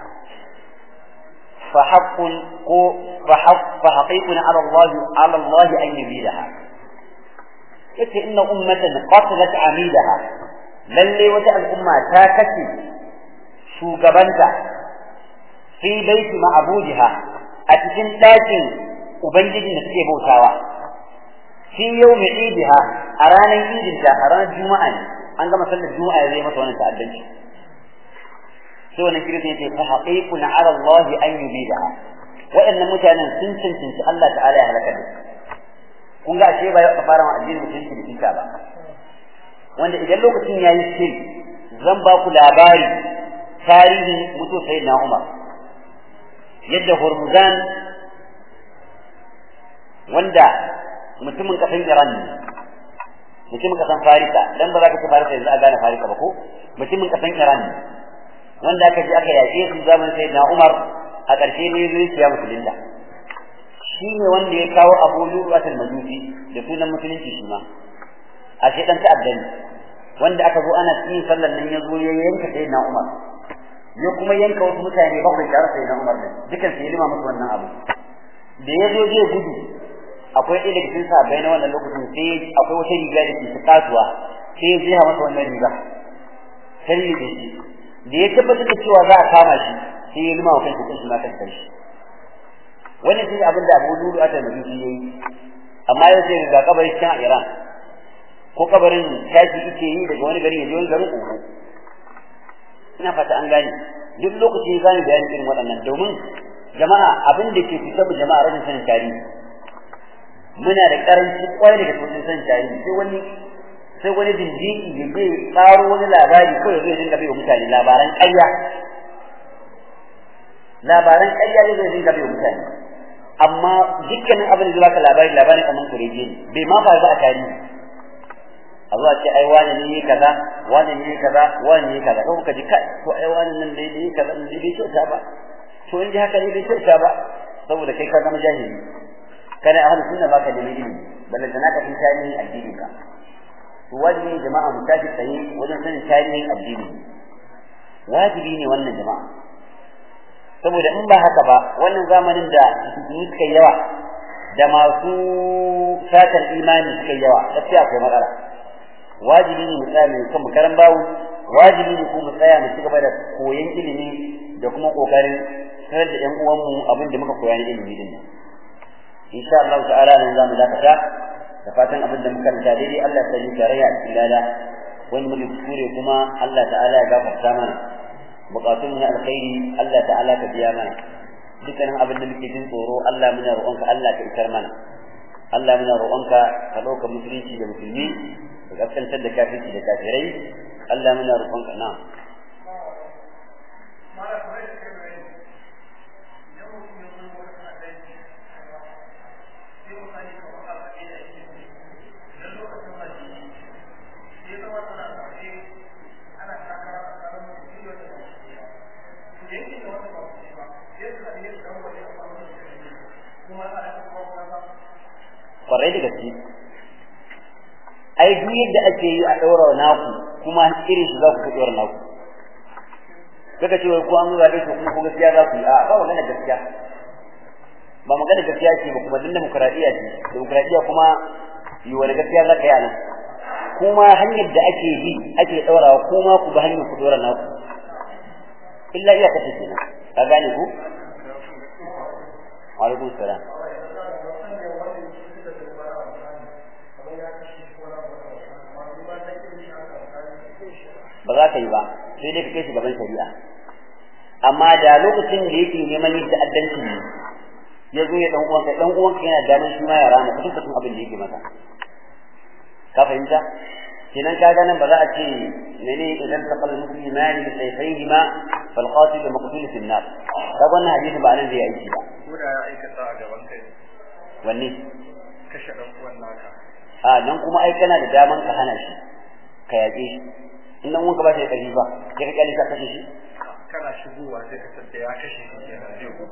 فحقيق على الله أن يبيدها إن أمة قتلت عميدها للي وجاء الأمة تاكسي شوقبنتا في بيت معبودها أتكن لكن أبنجد نسكي بوتاوا في يوم عيدها أرانا عيدها أرانا الجمعة عندما صلى الجمعة زي ما توانا تأدنش سوى نكريتي فحقيق على الله أن يبيدها وإن متانا سنسن الله تعالى هلك به kun ga ashe ba ya fara ma addinin musulunci da kika ba wanda idan lokacin yayi shiri zan ba ku labari tarihin mutu sayyidina Umar yadda Hormuzan wanda mutumin kasan Iran ne mutumin kasan Farisa dan ba za ka ci Farisa yanzu a gane Farisa ba ko mutumin kasan Iran ne wanda aka je aka yaƙe su zaman sayyidina Umar a ƙarshe ne zai ciya musulunta shine wanda ya kawo Abu Lu'lu'at al-Majusi da sunan musulunci shi ma a shedan ta'addani wanda aka zo ana cikin sallar nan ya zo ya yanka sayyidina Umar ya kuma yanka wasu mutane bakwai tare sayyidina Umar din dukan sai lima musu wannan abu da ya zo zai gudu akwai ɗaya daga cikin sahabbai na wannan lokacin sai akwai wata riga da ke kasuwa sai ya jiha masa wannan riga sai ya shi da ya tabbatar da cewa za a kama shi sai ya lima wa kansa kansa ma kansa shi wannan shi abin da Abu Lu'lu'at al-Majusi yayi amma yau sai ga kabarin cikin Iran ko kabarin taji yake yi daga wani gari ya je wani garin uku ina fata an gane duk lokacin zan bayani irin waɗannan domin jama'a abin da ke fitar da jama'a rashin sanin tarihi muna da karanci kwai daga cikin sanin tarihi sai wani dindiki ya je tsaro wani labari kawai zai dinga bai wa mutane labaran ƙarya zai dinga bai wa mutane amma dukkanin abin da zaka labarin kaman kurege ne bai ma faru a tarihi a zuwa ce ai wani ne kaza wani ne kaza wani ne kaza ko ka ji kai to ai wani nan dai dai kaza ne bai kyauta ba to in ji haka ne bai kyauta ba saboda kai ka zama jahili kana ahlus sunna baka da ilimi balle da naka tin tarihin addinin ka to wajibi jama'a mu tashi tsaye wajen sanin tarihin addini wajibi ne wannan jama'a saboda in ba haka ba wannan zamanin da suka yawa da masu satar imani suka yawa gaskiya akwai matsala wajibi ne mu tsaya mu kan karan bawo wajibi ne kuma mu tsaya mu cigaba da koyon ilimi da kuma kokarin sanar da ƴan uwanmu abin da muka koya ne ilimi din nan insha Allah ta'ala nan zamu dakata da fatan abin da muka karanta daidai Allah ya yi tarayya a cikin lada wani muke kuskure kuma Allah ta'ala ya gafarta mana bukatun na alkhairi Allah ta'ala ka biya mana dukkanin abin da muke jin tsoro Allah muna roƙonka Allah ka isar mana Allah muna roƙonka ka dauka musulunci da musulmi ka gaskantar da kafirci da kafirai Allah muna roƙonka na kwarai da gaske ai duk yadda ake yi a daura naku kuma irin shi za ku daura naku kaga cewa ko an zabe to kuma ko gaskiya za ku yi a ba magana gaskiya ba magana gaskiya ce ba kuma din demokradiya kuma yi wani gaskiya za ka yi anan kuma hanyar da ake bi ake daurawa kuma ku ba hanyar ku daura naku illa iya kace kenan ka gane ku alaikum salam ba za ka yi ba sai dai ka kai shi gaban shari'a amma da lokacin da yake neman yin ta'addanci ne ya zo ya dan uwanka yana da shi ma ya rana kusan abin da yake masa ka fahimta kenan kaga nan ba za a ce mene idan taqal muslimani bi sayfayhima fal qatil maqtul fi an-nar kaga wannan hadisi ba nan zai aiki ba ko da ya aikata a gaban kai wanne kashe dan uwan naka nan kuma ai kana da daman ka hana shi ka yaƙe shi in nan wanka ba sai ƙarfi ba kai ka kyale ka kashe shi kana shigowa sai ka tsaya ya kashe shi kenan zai ku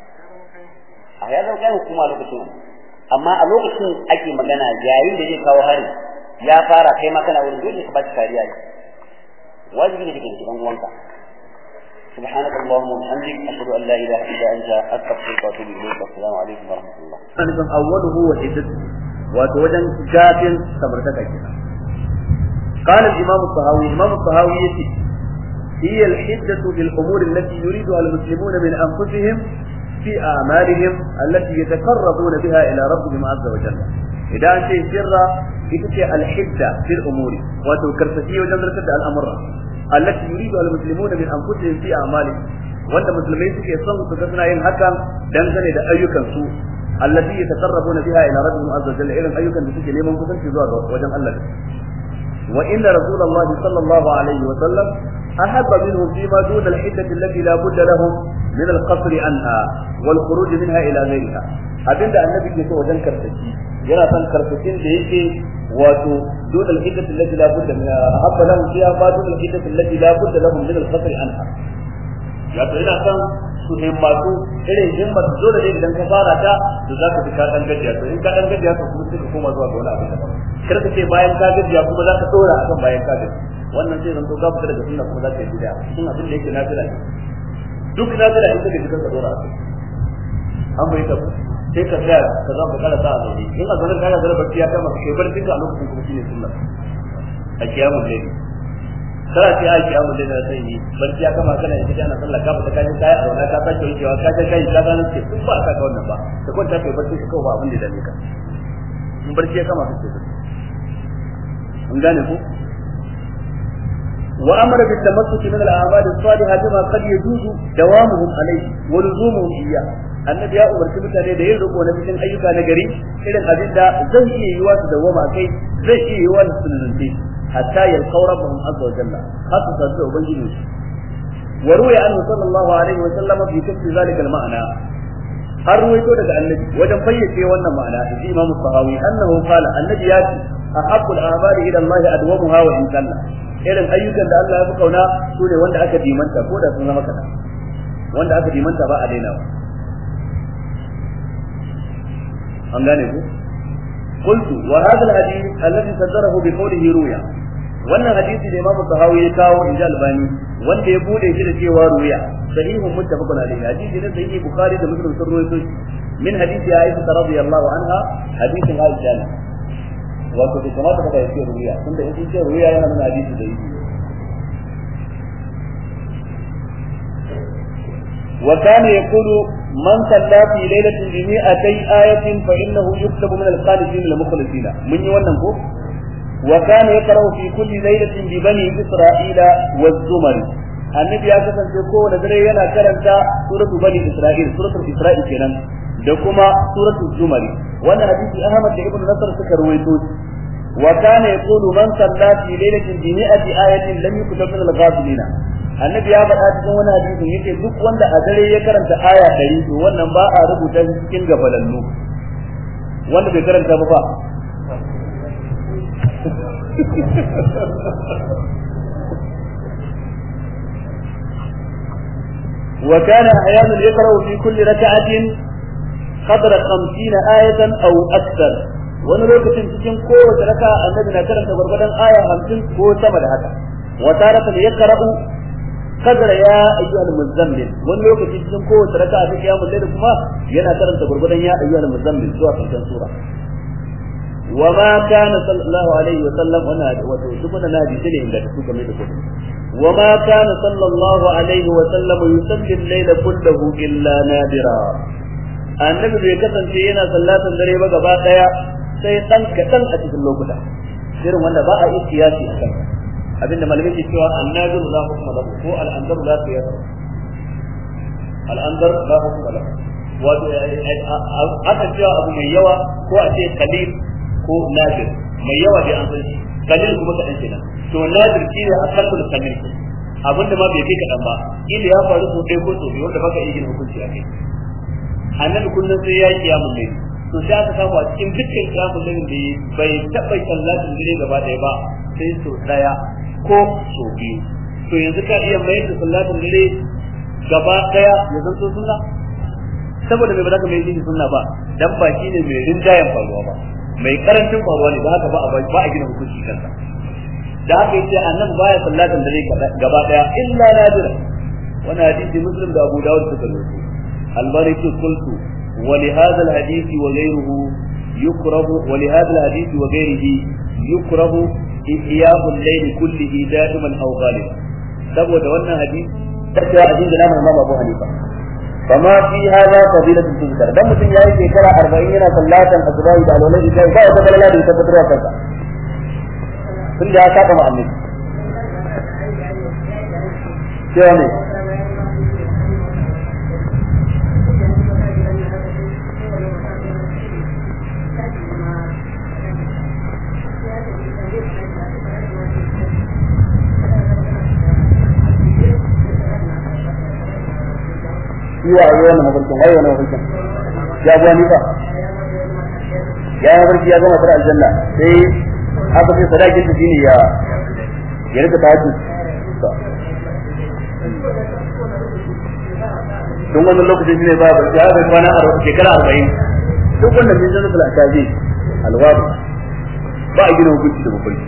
ya zama kai hukuma lokacin amma a lokacin ake magana yayin da zai kawo hari ya fara kai ma kana wurin dole ka ba shi kariya ne wajibi ne kake da dan uwanka سبحانك اللهم وبحمدك أشهد أن لا إله إلا أنت أستغفرك وأتوب إليك والسلام عليكم ورحمة الله. أوله وحدته وتوجن كافٍ صبرتك كده. قال الإمام الطهاوي هي الحدة في الأمور التي يريدها المسلمون من أنفسهم في أعمالهم التي يتقربون بها إلى ربهم عز وجل. إذا أنت سر الحدة في الأمور وتكرفتي وجمرة الأمر التي يريدها المسلمون من أنفسهم في أعمالهم وأن المسلمين يصنعوا تكسنا إن حكم دنزل إلى أيكا سوء التي يتقربون بها إلى ربهم عز وجل إلى أيكا بسكي لمن كفر في ذوق وجم الله. وإن رسول الله صلى الله عليه وسلم أحب منهم فيما دون الحدة التي لا بد لهم من القصر عنها والخروج منها إلى غيرها. abinda annabi ke so wajen karfafi yana son karfafin da yake wato dole al-hiddatu allati la budda min habba lahum fiha ma dole al-hiddatu allati la budda lahum min al-qasr anha wato yana son su himmatu irin himmatu dole ne idan ka fara ta to zaka fi ka dan gajiya to in ka dan gajiya to kuma sai ka koma zuwa ga wani abu daban kar ka ce bayan ka gajiya kuma zaka dora akan bayan ka gajiya wannan sai zan to ka fita daga sunna kuma zaka yi bid'a sun abin da yake nafila ne duk nafila in kake ka dora akai an bai ta sai ka tsaya ka za ka kara ta a zaune in a zaune kana zara barci ya kama kai barci ka a lokacin kuma shine sunna a kiyamun dai kara ce a kiyamun dai da sai yi barci ya kama kana yin kana sallah ka fita kai kai a zauna ka sake wucewa ka kai ka gano ce duk ba ka ga wannan ba da kwanta kai barci ka kawo ba abin da dame ka in barci ya kama ka ce an gane ko وأمر بالتمسك من الأعمال الصالحة بما قد يجوز دوامهم عليه ولزومهم إياه annabi ya umarci mutane da yin riko na cikin ayyuka na gari irin abin da zai iya yiwa su dawama kai zai iya yiwa su sunanci hatta yalqaw rabbahum azza wa jalla hatta sadu ubangiji wa ruya anhu sallallahu alaihi wa sallam fi tafsir zalika al-ma'na har ruwaito daga annabi wajen fayyace wannan ma'ana da Imam Sahawi annahu qala annabi ya ce ahabbu al-a'mali ila Allah adwamuha wa in qalla irin ayyukan da Allah ya fi kauna su ne wanda aka dimanta ko da sun zama kana wanda aka dimanta ba a dainawa an gane ku qultu wa hadha alhadith alladhi sadarahu bi qawlihi ruya wannan hadisi da Imam Sahawi ya kawo inda Albani wanda ya bude shi da cewa ruya sahihun muttafaqun alayhi hadisi ne sahihi Bukhari da Muslim sun rawaito min hadisi Aisha radhiyallahu anha hadisin Aisha wato da kamata ka yi ruya tunda in ce ruya yana nuna hadisi da yi وكان يقول من صلى في ليلة ب200 آية فإنه يكتب من القانتين المخلصين من يونن كو وكان يقرأ في كل ليلة ببني إسرائيل والزمر النبي ya kasance kowane dare yana karanta suratul bani Isra'il suratul Isra'il kenan da kuma suratul Zumar wannan hadisi Ahmad da Ibn Nasr suka rawaito wa kana yaqulu man salla fi lailatin bi 100 ayatin lam yuktab min al-ghafilin annabi ya faɗa cikin wani hadisin yake duk wanda a dare ya karanta aya 100 to wannan ba a rubuta shi cikin gafalallu wanda bai karanta ba وكان أحيانا يقرأ في كل ركعة قدر 50 آية أو أكثر wani lokacin cikin kowace raka annabi na karanta gurgurdan aya 50 ko sama da haka wa taratan yaqra'u qadra ya ayyuhal muzammil wani lokacin cikin kowace raka a cikin yamin da kuma yana karanta gurgurdan ya ayyuhal muzammil zuwa karshen sura wa ma kana sallallahu alaihi wa sallam wato duk wannan hadisi ne inda su game da kudi wa ma kana sallallahu alaihi wa sallam yusalli al-layla kullahu illa nadira annabi bai kasance yana sallatan dare ba gaba daya sai dan kadan a cikin lokuta irin wanda ba a yi siyasi akan abinda malamai ke cewa annabi la hukma lahu ko al-anzar la qiyas al-anzar la hukma lahu wato aka cewa abu mai yawa ko a ce qalil ko nadir mai yawa dai an san shi kalil kuma kadan kenan to nadir shine akalul kamil abinda ma bai kai kadan ba ila ya faru so dai ko so biyu wanda baka iya yin hukunci a kai annabi kullun sai ya kiyamu ne to sai aka samu a cikin dukkan kiyamun da bai taba sallatin dare gaba daya ba sai so daya ko so biyu to yanzu ka iya mai da sallatin dare gaba daya ya zanto sunna saboda mai ba za ka mai yin sunna ba dan ba shine mai rinjayen faruwa ba mai karancin faruwa ne da haka ba a gina hukunci kansa da haka yace annabi baya sallatin dare gaba daya illa nadira wannan hadisi muslim da Abu Dawud suka rawaito al-Malik qultu wa li hadha al-hadith wa ghayruhu yukrahu wa li hadha al-hadith wa ghayrihi yukrahu ihya'u al-layl kullihi da'iman aw ghaliban saboda wannan hadisi take hadisi da Imam Abu Hanifa فما في هذا فضيلة تذكر دم mutum yayi shekara 40 yana sallatan azbai da alwala da ba wata balala da tabbatar wa kansa sun da ya saka mu annabi cewa ne iya a yi wannan mafarkin ai wannan mafarkin ya buwa ni ba ya mafarki ya gama tara aljanna sai aka ce sadakin ta shine ya rika taji tun wannan lokacin shine ba barci ya bai kwana shekara 40 duk wannan min zan fara taji alwabi ba a gina hukunci da mafarki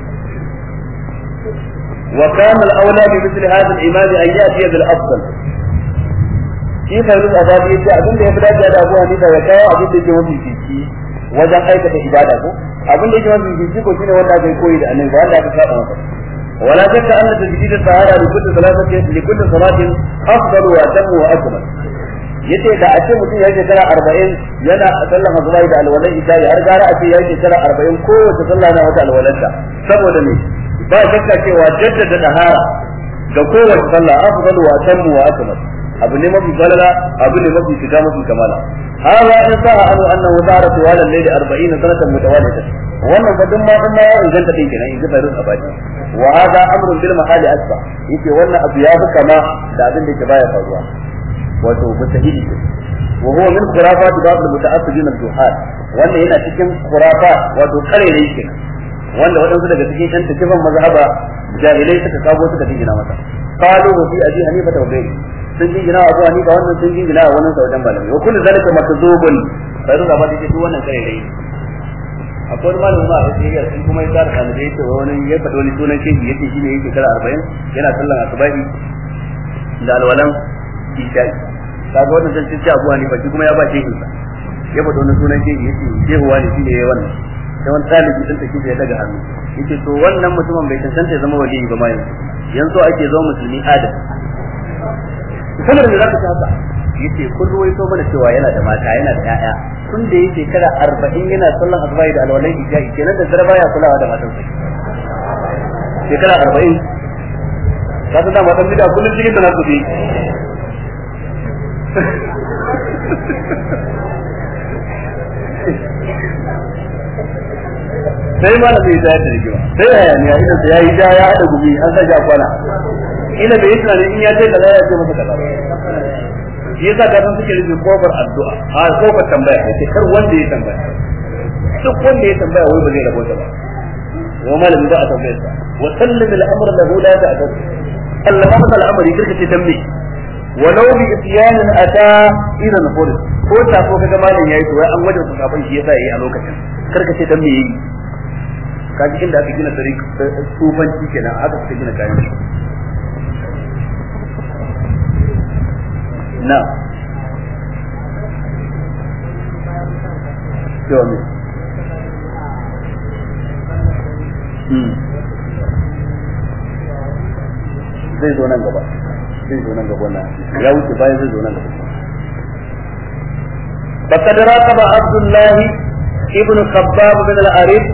وكان الأولى بمثل هذا الإمام أن يأتي بالأفضل shi fairuz azabi yace abin da ya fi dace da Abu Hanifa ya kawo abin da yake mafi fici wajen aikata ibada ko abin da yake mafi fici ko shine wanda aka koyi da annabi wanda aka saba masa wala shakka anna tajdid as-sahara li kulli salatin li kulli salatin afdal wa atam wa akmal yace da a ce mutum ya shekara 40 yana sallan azumai da alwalai idai har gara a ce ya shekara 40 ko wata sallah na wata alwalanta saboda ne ba shakka cewa jaddada dahara ga kowace sallah afdal wa atam wa akmal abu ne mafi balala abu ne mafi shiga mafi kamala hala in sa anu annahu dara tuwala layli 40 sanatan mutawalida wannan fadin ma kuma ya inganta din kenan in ga fairuz abadi wa hada amrun bil mahali asba yake wannan abu ya fi kama da abin da yake baya faruwa wato mutahidi wa huwa min khurafat ba'd al muta'assibin al juhal wannan yana cikin khurafat wato karere yake wanda wadansu daga cikin ɗan tafsirin mazhaba jahilai suka kago suka dingina masa qalu fi abi hanifa wa ghayri sun jingina Abu Hanifa wannan sun jingina wannan sa wajen malami wa kullu zalika makzubun sai da ba da duk wannan kare dai akwai malami ma a cikin sun kuma ya tsara kan dai to wani ya fado ni sunan shi yace shine yake kara 40 yana sallan asubahi da alwalan isha'i kaga wannan sun ce Abu Hanifa shi kuma ya ba shi sa ya fado ni sunan shi yace shehu wani shine yayi wannan sai wani talibi din take ya daga hannu yace to wannan mutumin bai tantance ya zama wali ba mai yanzu ake zo musulmi adam kamar da zaka ci haka yace kun ruwaito mana cewa yana da mata yana da ƴaƴa tun da yake shekara 40 yana sallan azbai da alwalai ijai kenan da zarba ya kulawa da matan sai shekara 40 kaga da matan bida kullun cikin da nasu bi sai ma da bai da rigima sai hayaniya idan sai yayi da ya hada gumi an sa ja kwana ina bai tsare in ya ce kaza ya ce masa kaza shi yasa ka san suke rubuta kofar addu'a a kofar tambaya sai kar wanda ya tambaya duk wanda ya tambaya wai ba zai rabota ba wa malamin da a tambaye sa wa sallim al-amr lahu la ta'dad Allah ma al-amri kirka ce dan me walau bi isyanin ata ila nufur ko ta ko kaga malamin yayi to wai an wajen kafin shi yasa yayi a lokacin karka ce dan me yayi kaji inda aka gina tariq sufanci kenan aka gina kayan na Jomi zai zo nan gaba na ya wuce bayan zai zo nan gaba فقد راقب عبد الله ابن خباب بن الأرد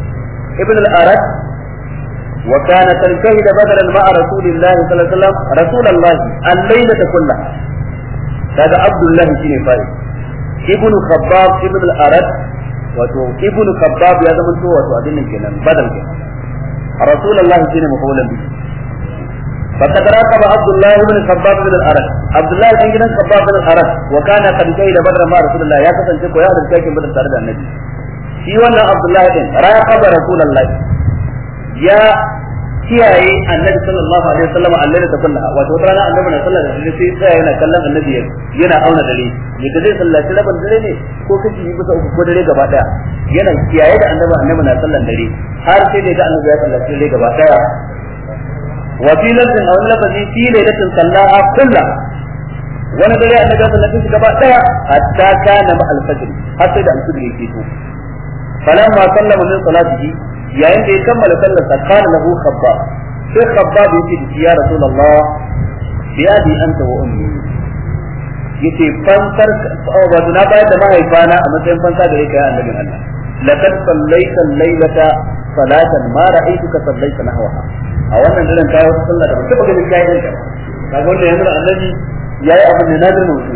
وكان تنشهد بدلا مع رسول الله صلى الله عليه وسلم رسول الله الليلة كلها هذا عبد الله بن فايد ابن خباب ابن الأرد wato ibnu khabbab ya zama to wato abin nan kenan badal kenan rasulullahi shine mafaulan bi فقد راقب عبد الله بن خباب بن الأرد عبد الله بن خباب بن الأرد وكان قد شهد بدر مع رسول الله يا كسان ko ya da cikin بدر tare da annabi shi wannan Abdullah din raqaba Rasulullah ya kiyaye annabi sallallahu alaihi wasallam Allah da kullaha wato wata rana annabi na sallar da sai tsaya yana kallon annabi yana auna dare yadda zai sallaci rabin dare ne ko kashi yi bisa uku ko dare gaba daya yana kiyaye da annabi na sallar dare har sai da annabi ya sallaci dare gaba daya wa fi lafzin aw lafzi fi lailatin sallaha kullaha wani dare annabi ya sallaci shi gaba daya hatta kana ma al-fajr har sai da al-fajr yake to falamma sallama min salatihi yayin da ya kammala sallar sa kana lahu khabbab sai khabbab yake ya rasulullah bi abi anta wa ummi yace fansar wa na bayar da mahaifana a matsayin fansa da yake annabin Allah laqad sallaita al-lailata salatan ma ra'aytuka sallaita nahwaha a wannan daren kai wata sallah da ba taba ganin kai ne kaga wannan yanzu annabi yayi abin da nadir mutum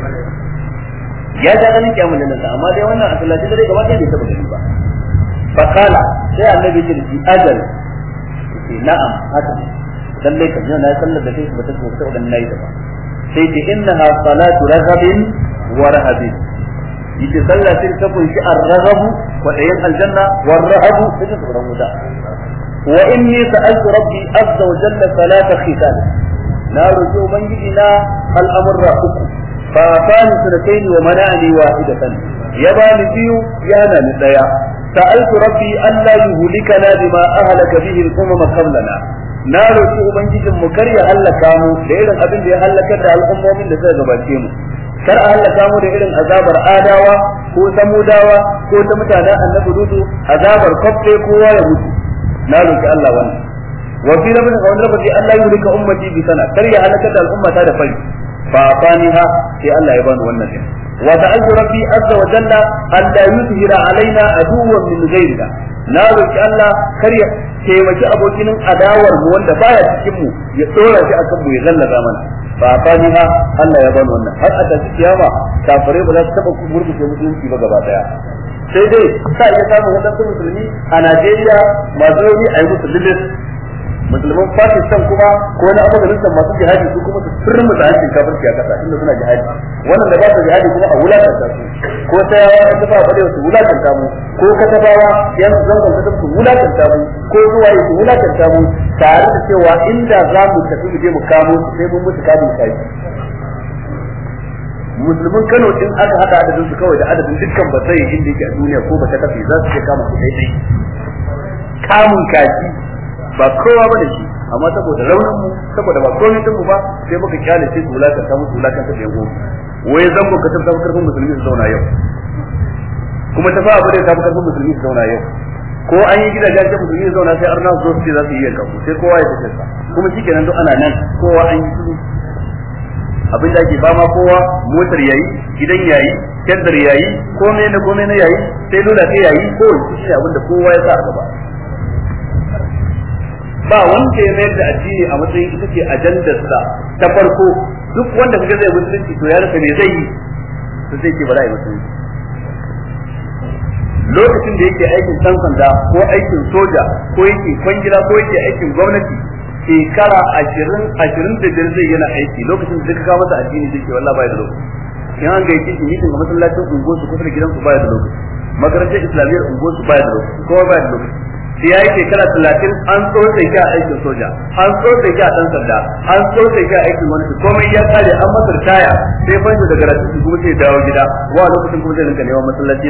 ya ga ganin kyamun nan amma dai wannan a sallaci dare gaba ɗaya bai taba gani ba فقال sai annabi ya ce ajal na'am haka dan lai kan yana sallar da kai ba ta so dan nayi da ba sai ce innaha salatu raghabin wa rahabin yace sallah sai ta kunshi ar-raghabu wa dayan aljanna wa ar-rahabu sai ta tsoron wuta wa inni sa'altu rabbi azza wa jalla salata khitan na roki ubangiji na al'amurra uku fa fani sunatayn wa mana'ani wahidatan ya bani biyu yana ni daya سألت ربي ألا يهلكنا بما أهلك به الأمم قبلنا نارو في أبنجي مكري هلكامو لإذن أبن دي هلكت على الأمم من لسيد باتيمو كر هلكامو لإذن أذابر آداوا كو سموداوا كو تمتانا النبدوتو أذابر قبل كوا يهودو نارو في الله وانا وفي ربنا قول ربي ألا يهلك أمتي بسنة كري هلكت على الأمة هذا فلي فأعطانيها في الله يبان وانا وسألت ربي عز وجل أن لا يظهر علينا عدوا من غيرنا نارك الله كريا taimaki abokin adawar mu wanda baya cikin mu ya tsora shi akan mu ya zallaba mana fa fani ha Allah ya bani wannan har a tafi kiyama kafare ba za su taba murkushe musulunci ba gaba daya sai dai sa ya samu wadansu musulmi a Najeriya masu yi ayi musu lilis musulman Pakistan kuma ko na Afghanistan masu jihadi su kuma su firmu da hakin kafirci a kasa inda suna jihadi wannan da ba su jihadi kuma a wulakanta su ko ta yawa ta ba bare su wulakanta mu ko katabawa yan zangon ta su wulakanta mu ko zuwa yi su wulakanta mu tare da cewa inda za mu tafi mu je mu kamo su sai mun mutu kamun kai musulmin Kano din aka hada adadin su kawai da adadin dukkan basai inda yake a duniya ko ba ta kafi za su je kama su daidai kamun kaji ba kowa bane shi amma saboda raunin mu saboda ba komai din mu ba sai muka kyale sai wulakan ta musu wulakan ta yango waye zan mu kasar ta karfin musulmi su zauna yau kuma ta fa abure ta karfin musulmi su zauna yau ko an yi gidajen da musulmi su zauna sai arna su zo su za su yi yanka sai kowa ya tafi sa kuma shikenan duk ana nan kowa an yi su abin da ake fama kowa motar yayi gidan yayi kendar yayi komai na yayi sai dole sai yayi ko shi abin da kowa ya sa a gaba ba wanda ya mayar da addini a matsayin ita ce ajandarsa ta farko duk wanda kaga zai musulunci to ya rasa me zai yi to sai ke bala musulunci lokacin da yake aikin dan sanda ko aikin soja ko yake kwangila ko yake aikin gwamnati shekara 20 zai yana aiki lokacin da ka masa addini sai ke wallahi bai da lokaci in an ga yake mitin ga masallacin ungo su kusa da gidansu bai da lokaci makarantar islamiyyar ungo su bai da lokaci kowa bai da lokaci sai yayi shekara 30 an tsotse shi a aikin soja an tsotse shi a dan sanda an tsotse shi a aikin wani komai ya kare an masa taya sai fanshi daga rasu kuma sai dawo gida wa lokacin kuma zai rinka neman masallaci